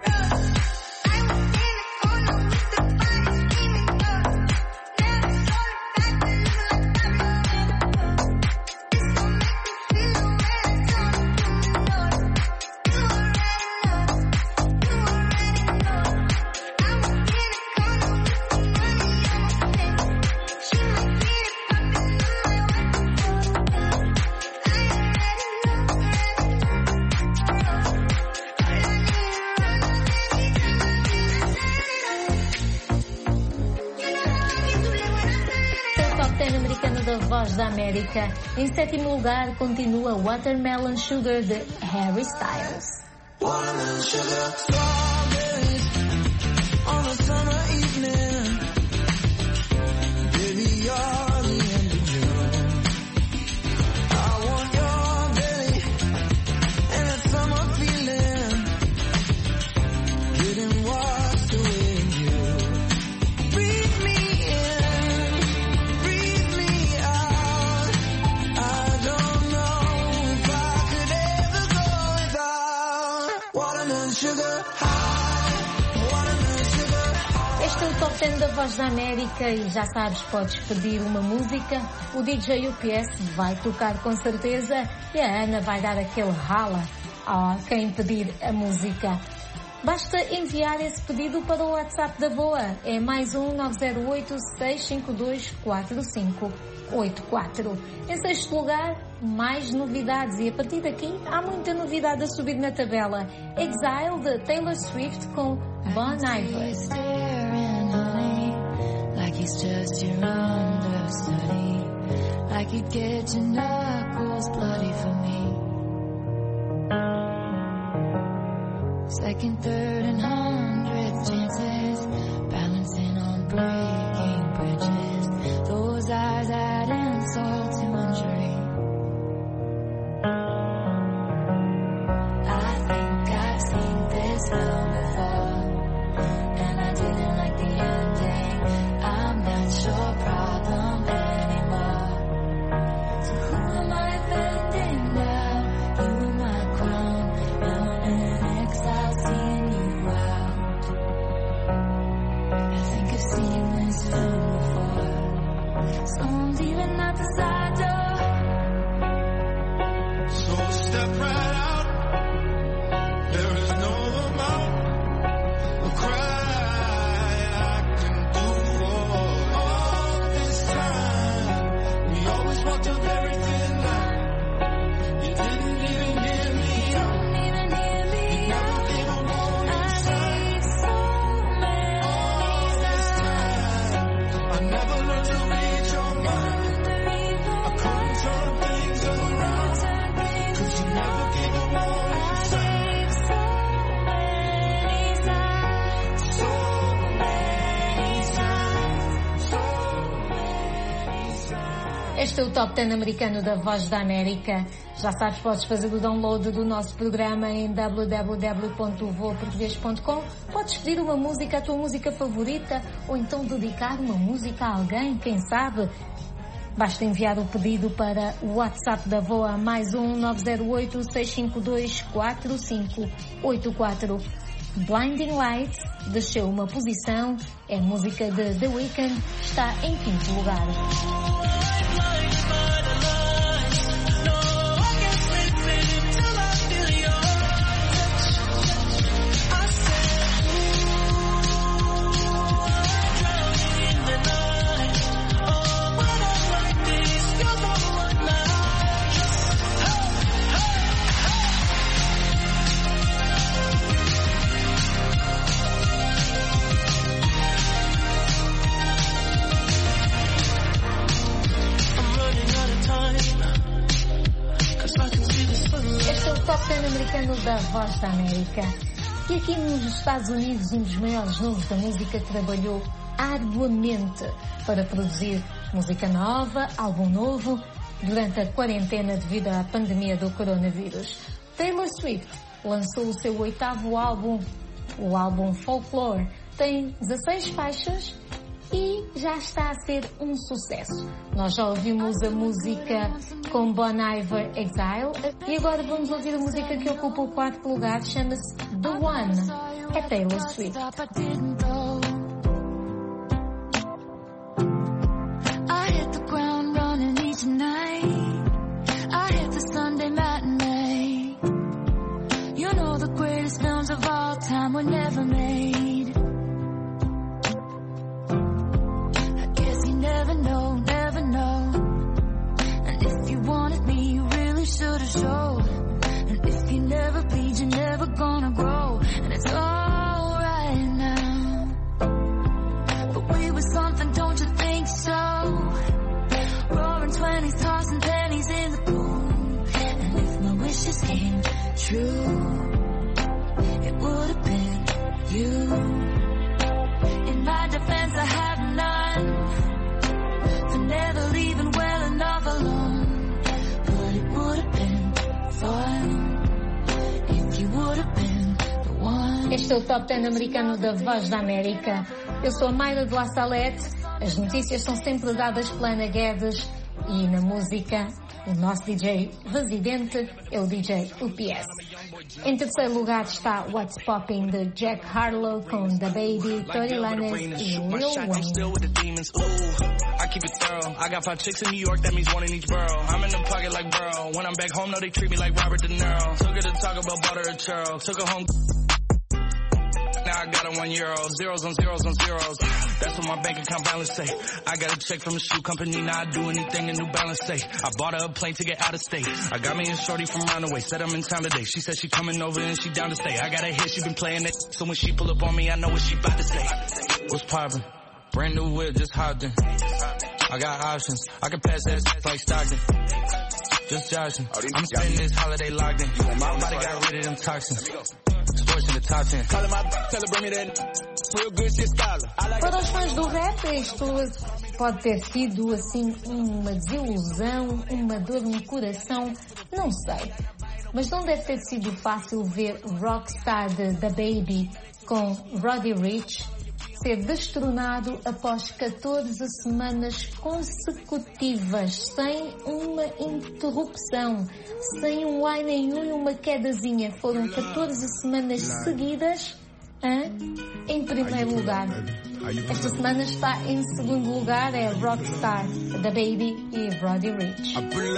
Voz da América. Em 7º lugar continua Watermelon Sugar, de Harry Styles. Watermelon sugar, strawberries on a summer evening. Baby, you're the end of June. I want your belly and that summer feeling. Getting washed away in you. Breathe me in, breathe me out. I don't know if I could ever go without watermelon sugar high, watermelon sugar high. Este é o Top 10 da Voz da América e já sabes, podes pedir uma música. O DJ UPS vai tocar com certeza e a Ana vai dar aquele rala a quem pedir a música. Basta enviar esse pedido para o WhatsApp da VOA. É mais 908-652-4584. Em 6º lugar, mais novidades. E a partir daqui, há muita novidade a subir na tabela. Exile, de Taylor Swift, com Bon Iver. Like he's just your understudy. like you'd get your knuckles bloody for me. Second, third, and 100th chances, balancing on breaking bridges. Those eyes add insult to injury. I think I've seen this film before, and I didn't like the ending. I'm not your problem anymore. So who am I offending now? You were my crown, now I'm in exile, seeing you out. I think I've seen this film before, so I'm leaving out the side door. So step right out. There is no amount of cry I can do for all this time. We always walked up everything right. You didn't even hear me out. You never gave a warning sign. All this time, I never learned to read your mind. I couldn't turn things around, 'cause you never gave a warning sign. Este é o Top 10 americano da Voz da América. Já sabes, podes fazer o download do nosso programa em www.voaportugues.com. Podes pedir uma música, a tua música favorita, ou então dedicar uma música a alguém, quem sabe. Basta enviar o pedido para o WhatsApp da VOA, mais 908-652-4584. Blinding Lights desceu uma posição, é música de The Weeknd, está em 5º lugar. Americano da Voz da América. E aqui nos Estados Unidos, um dos maiores nomes da música trabalhou arduamente para produzir música nova, álbum novo, durante a quarentena devido à pandemia do coronavírus. Taylor Swift lançou o seu 8º álbum, o álbum Folklore. Tem 16 faixas e já está a ser um sucesso. Nós já ouvimos a música com Bon Iver, Exile, e agora vamos ouvir a música que ocupa o 4º lugar, chama-se The One, é Taylor Swift. I hit the ground running each night. I hit the Sunday matinee. You know the greatest films of all time were never made. Never know. And if you wanted me, you really should have showed. And if you never bleed, you're never gonna grow. And it's alright now. But we were something, don't you think so? Roaring 20s, tossing pennies in the pool. And if my wishes came true, it would have been you. In my defense, I have none. Never leaving well enough alone. But it would have been fun if you would have been the one. Este é o Top 10 americano da Voz da América. Eu sou a Mayra de La Salette. As notícias são sempre dadas pela Ana Guedes. E na música, o nosso DJ residente é o DJ UPS. Em 3º lugar está What's Poppin' de Jack Harlow com The Baby, Tory Lanez e Lil Wayne. I keep it thorough. I got 5 chicks in New York, that means 1 in each borough. I'm in the pocket like Burrow. When I'm back home, no, they treat me like Robert De Niro. Took her to talk about butter or churro. Took her home. Now I got her €1. Zeros on zeros on zeros. That's what my bank account balance say. I got a check from a shoe company. Now I do anything a New Balance say. I bought her a plane ticket out of state. I got me a shorty from Roundaway. Said I'm in town today. She said she coming over and she down to stay. I got a hit, she been playing it. So when she pull up on me, I know what she about to say. What's poppin'? Brand new whip, just hopped in. I got options. I can pass that like Stockton. Just joshing. I'm spending this holiday locked in. My body got rid of them toxins. Sports in the top 10. Calling my tell her bring me that real good shit scholar. Para os fãs do rap, isto pode ter sido assim uma desilusão, uma dor no coração, não sei. Mas não deve ter sido fácil ver Rockstar de The Baby com Roddy Ricch ser destronado após 14 semanas consecutivas, sem uma interrupção, sem um ai nenhum e uma quedazinha. Foram 14 semanas seguidas em primeiro lugar. Esta semana está em segundo lugar, é Rockstar, The Baby e Roddy Ricch.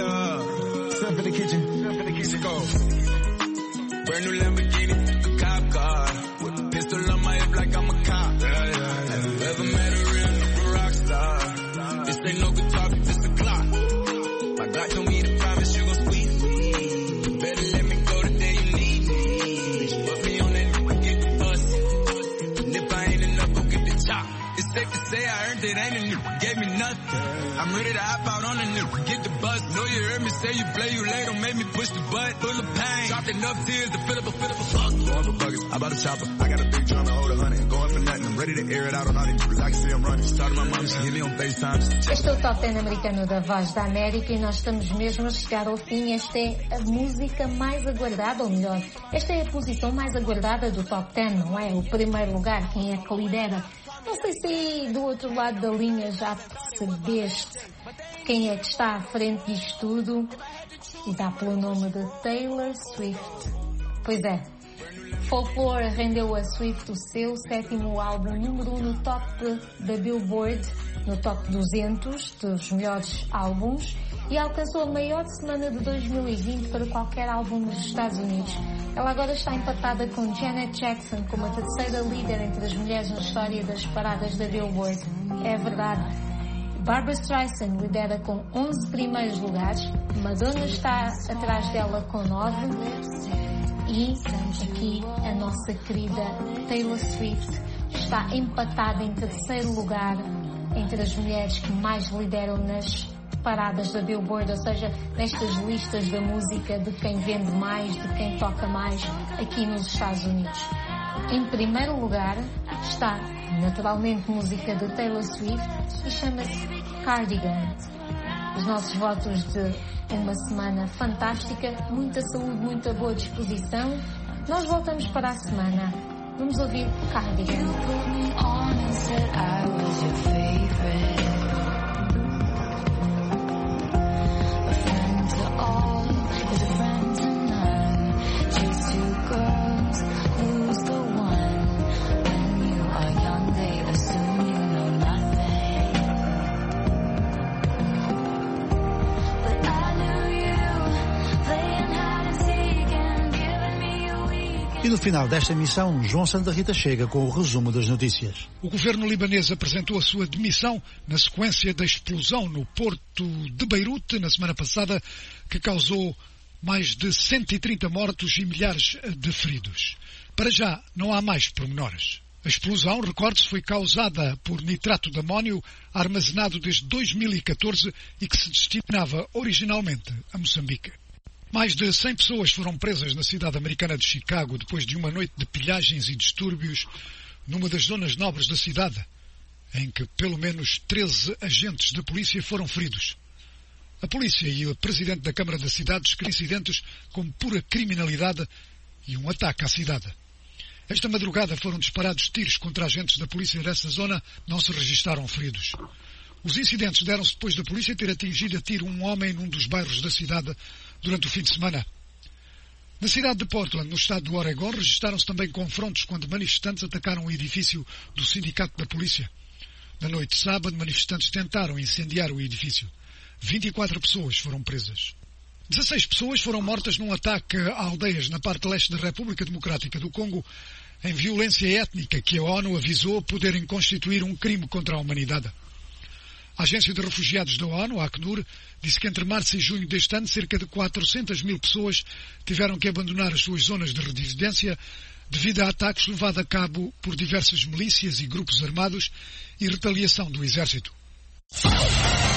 Brand new Lamborghini, a cop car, with a pistol on my hip like I'm a cop. Have you ever met a real rock star? This ain't no guitar, just a clock. My God told me to promise you gon' squeeze me. Better let me go the day you need me. Put me on that, get the bus. And if I ain't enough, go get the chop. It's safe to say I earned it, ain't a nigga gave me nothing. I'm ready to hop out on a nigga, get the bus. Know you heard me say you play, you late, don't make me push the butt. Full of pain, dropped enough tears to fill up a fuck. Going for buggers, I bought a chopper. I got a big drum and hold 100. Going for nothing, I'm ready to air it out on all these niggas. I can see I'm running. Started my mom, she hit me on FaceTime. Este é o Top 10 americano da Voz da América e nós estamos mesmo a chegar ao fim. Esta é a música mais aguardada, ou melhor, esta é a posição mais aguardada do Top 10, não é? O primeiro lugar, quem é que lidera? Não sei se aí do outro lado da linha já percebeste quem é que está à frente disto tudo e dá pelo nome de Taylor Swift. Pois é, Folklore rendeu a Swift o seu 7º álbum número 1 no top da Billboard, no top 200 dos melhores álbuns, e alcançou a maior semana de 2020 para qualquer álbum nos Estados Unidos. Ela agora está empatada com Janet Jackson como a terceira líder entre as mulheres na história das paradas da Billboard. É verdade. Barbra Streisand lidera com 11 primeiros lugares, Madonna está atrás dela com 9 e aqui a nossa querida Taylor Swift está empatada em terceiro lugar entre as mulheres que mais lideram nas paradas da Billboard, ou seja, nestas listas da música de quem vende mais, de quem toca mais aqui nos Estados Unidos. Em primeiro lugar está, naturalmente, música de Taylor Swift e chama-se Cardigan. Os nossos votos de uma semana fantástica, muita saúde, muita boa disposição. Nós voltamos para a semana. Vamos ouvir Cardigan. E no final desta emissão, João Santa Rita chega com o resumo das notícias. O governo libanês apresentou a sua demissão na sequência da explosão no porto de Beirute na semana passada, que causou mais de 130 mortos e milhares de feridos. Para já, não há mais pormenores. A explosão, recorde-se, foi causada por nitrato de amónio armazenado desde 2014 e que se destinava originalmente a Moçambique. Mais de 100 pessoas foram presas na cidade americana de Chicago depois de uma noite de pilhagens e distúrbios numa das zonas nobres da cidade, em que pelo menos 13 agentes de polícia foram feridos. A polícia e o presidente da Câmara da cidade descrevem incidentes como pura criminalidade e um ataque à cidade. Esta madrugada foram disparados tiros contra agentes da polícia dessa zona, não se registaram feridos. Os incidentes deram-se depois da polícia ter atingido a tiro um homem num dos bairros da cidade durante o fim de semana. Na cidade de Portland, no estado do Oregon, registaram-se também confrontos quando manifestantes atacaram o edifício do sindicato da polícia. Na noite de sábado, manifestantes tentaram incendiar o edifício. 24 pessoas foram presas. 16 pessoas foram mortas num ataque a aldeias na parte leste da República Democrática do Congo, em violência étnica que a ONU avisou poderem constituir um crime contra a humanidade. A Agência de Refugiados da ONU, a Acnur, disse que entre março e junho deste ano cerca de 400 mil pessoas tiveram que abandonar as suas zonas de residência devido a ataques levados a cabo por diversas milícias e grupos armados e retaliação do exército.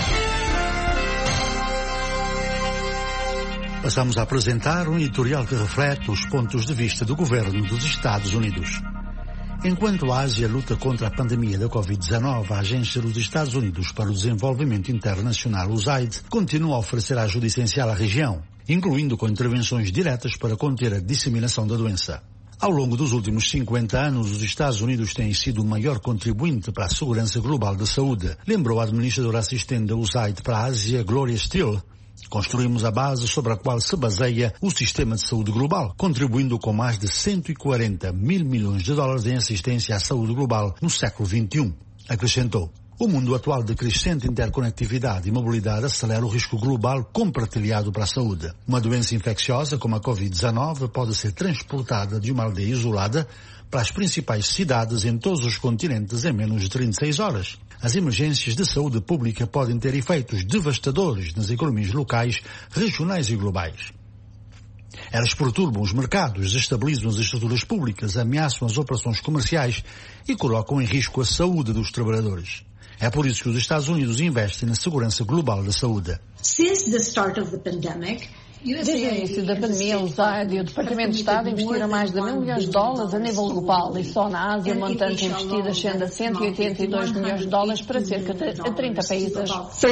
Passamos a apresentar um editorial que reflete os pontos de vista do governo dos Estados Unidos. Enquanto a Ásia luta contra a pandemia da Covid-19, a Agência dos Estados Unidos para o Desenvolvimento Internacional, USAID, continua a oferecer ajuda essencial à região, incluindo com intervenções diretas para conter a disseminação da doença. Ao longo dos últimos 50 anos, os Estados Unidos têm sido o maior contribuinte para a segurança global da saúde, lembrou a administradora assistente da USAID para a Ásia, Gloria Steele. Construímos a base sobre a qual se baseia o sistema de saúde global, contribuindo com mais de 140 mil milhões de dólares em assistência à saúde global no século XXI, acrescentou. O mundo atual de crescente interconectividade e mobilidade acelera o risco global compartilhado para a saúde. Uma doença infecciosa como a Covid-19 pode ser transportada de uma aldeia isolada para as principais cidades em todos os continentes em menos de 36 horas. As emergências de saúde pública podem ter efeitos devastadores nas economias locais, regionais e globais. Elas perturbam os mercados, desestabilizam as estruturas públicas, ameaçam as operações comerciais e colocam em risco a saúde dos trabalhadores. É por isso que os Estados Unidos investem na segurança global da saúde. Since the start of the pandemic, desde o início da pandemia, o USAID e o Departamento de Estado investiram mais de $1.000 milhões a nível global e só na Ásia o montante investido ascende a $182 milhões para cerca de 30 países.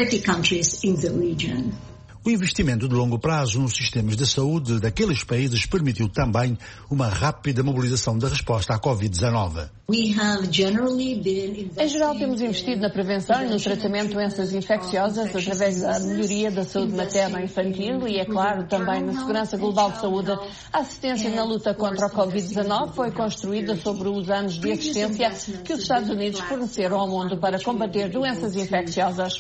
O investimento de longo prazo nos sistemas de saúde daqueles países permitiu também uma rápida mobilização da resposta à Covid-19. Em geral, temos investido na prevenção e no tratamento de doenças infecciosas através da melhoria da saúde materna e infantil e, é claro, também na segurança global de saúde. A assistência na luta contra a Covid-19 foi construída sobre os anos de assistência que os Estados Unidos forneceram ao mundo para combater doenças infecciosas.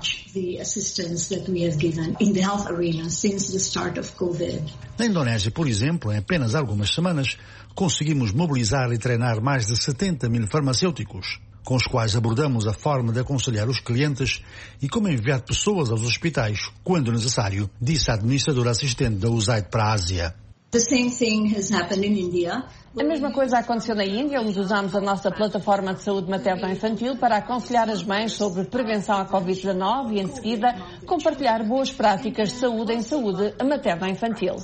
Na Indonésia, por exemplo, em apenas algumas semanas, conseguimos mobilizar e treinar mais de 70 mil farmacêuticos, com os quais abordamos a forma de aconselhar os clientes e como enviar pessoas aos hospitais, quando necessário, disse a administradora assistente da USAID para a Ásia. A mesma coisa aconteceu na Índia, onde usamos a nossa plataforma de saúde materno-infantil para aconselhar as mães sobre prevenção à Covid-19 e, em seguida, compartilhar boas práticas de saúde em saúde materno-infantil.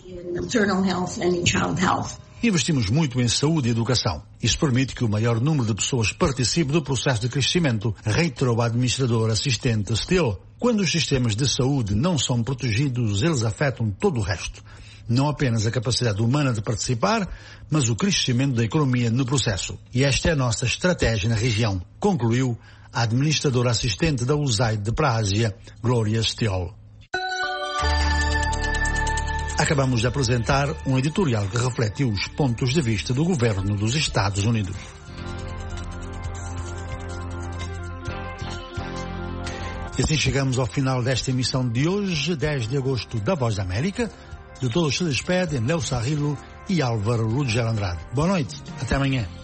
Investimos muito em saúde e educação. Isso permite que o maior número de pessoas participe do processo de crescimento, reiterou a administradora assistente Steele. Quando os sistemas de saúde não são protegidos, eles afetam todo o resto. Não apenas a capacidade humana de participar, mas o crescimento da economia no processo. E esta é a nossa estratégia na região, concluiu a administradora assistente da USAID para a Ásia, Gloria Steele. Acabamos de apresentar um editorial que reflete os pontos de vista do governo dos Estados Unidos. E assim chegamos ao final desta emissão de hoje, 10 de agosto, da Voz da América. De todos se despedem Léo Sarrilo e Álvaro Rugel Andrade. Boa noite, até amanhã.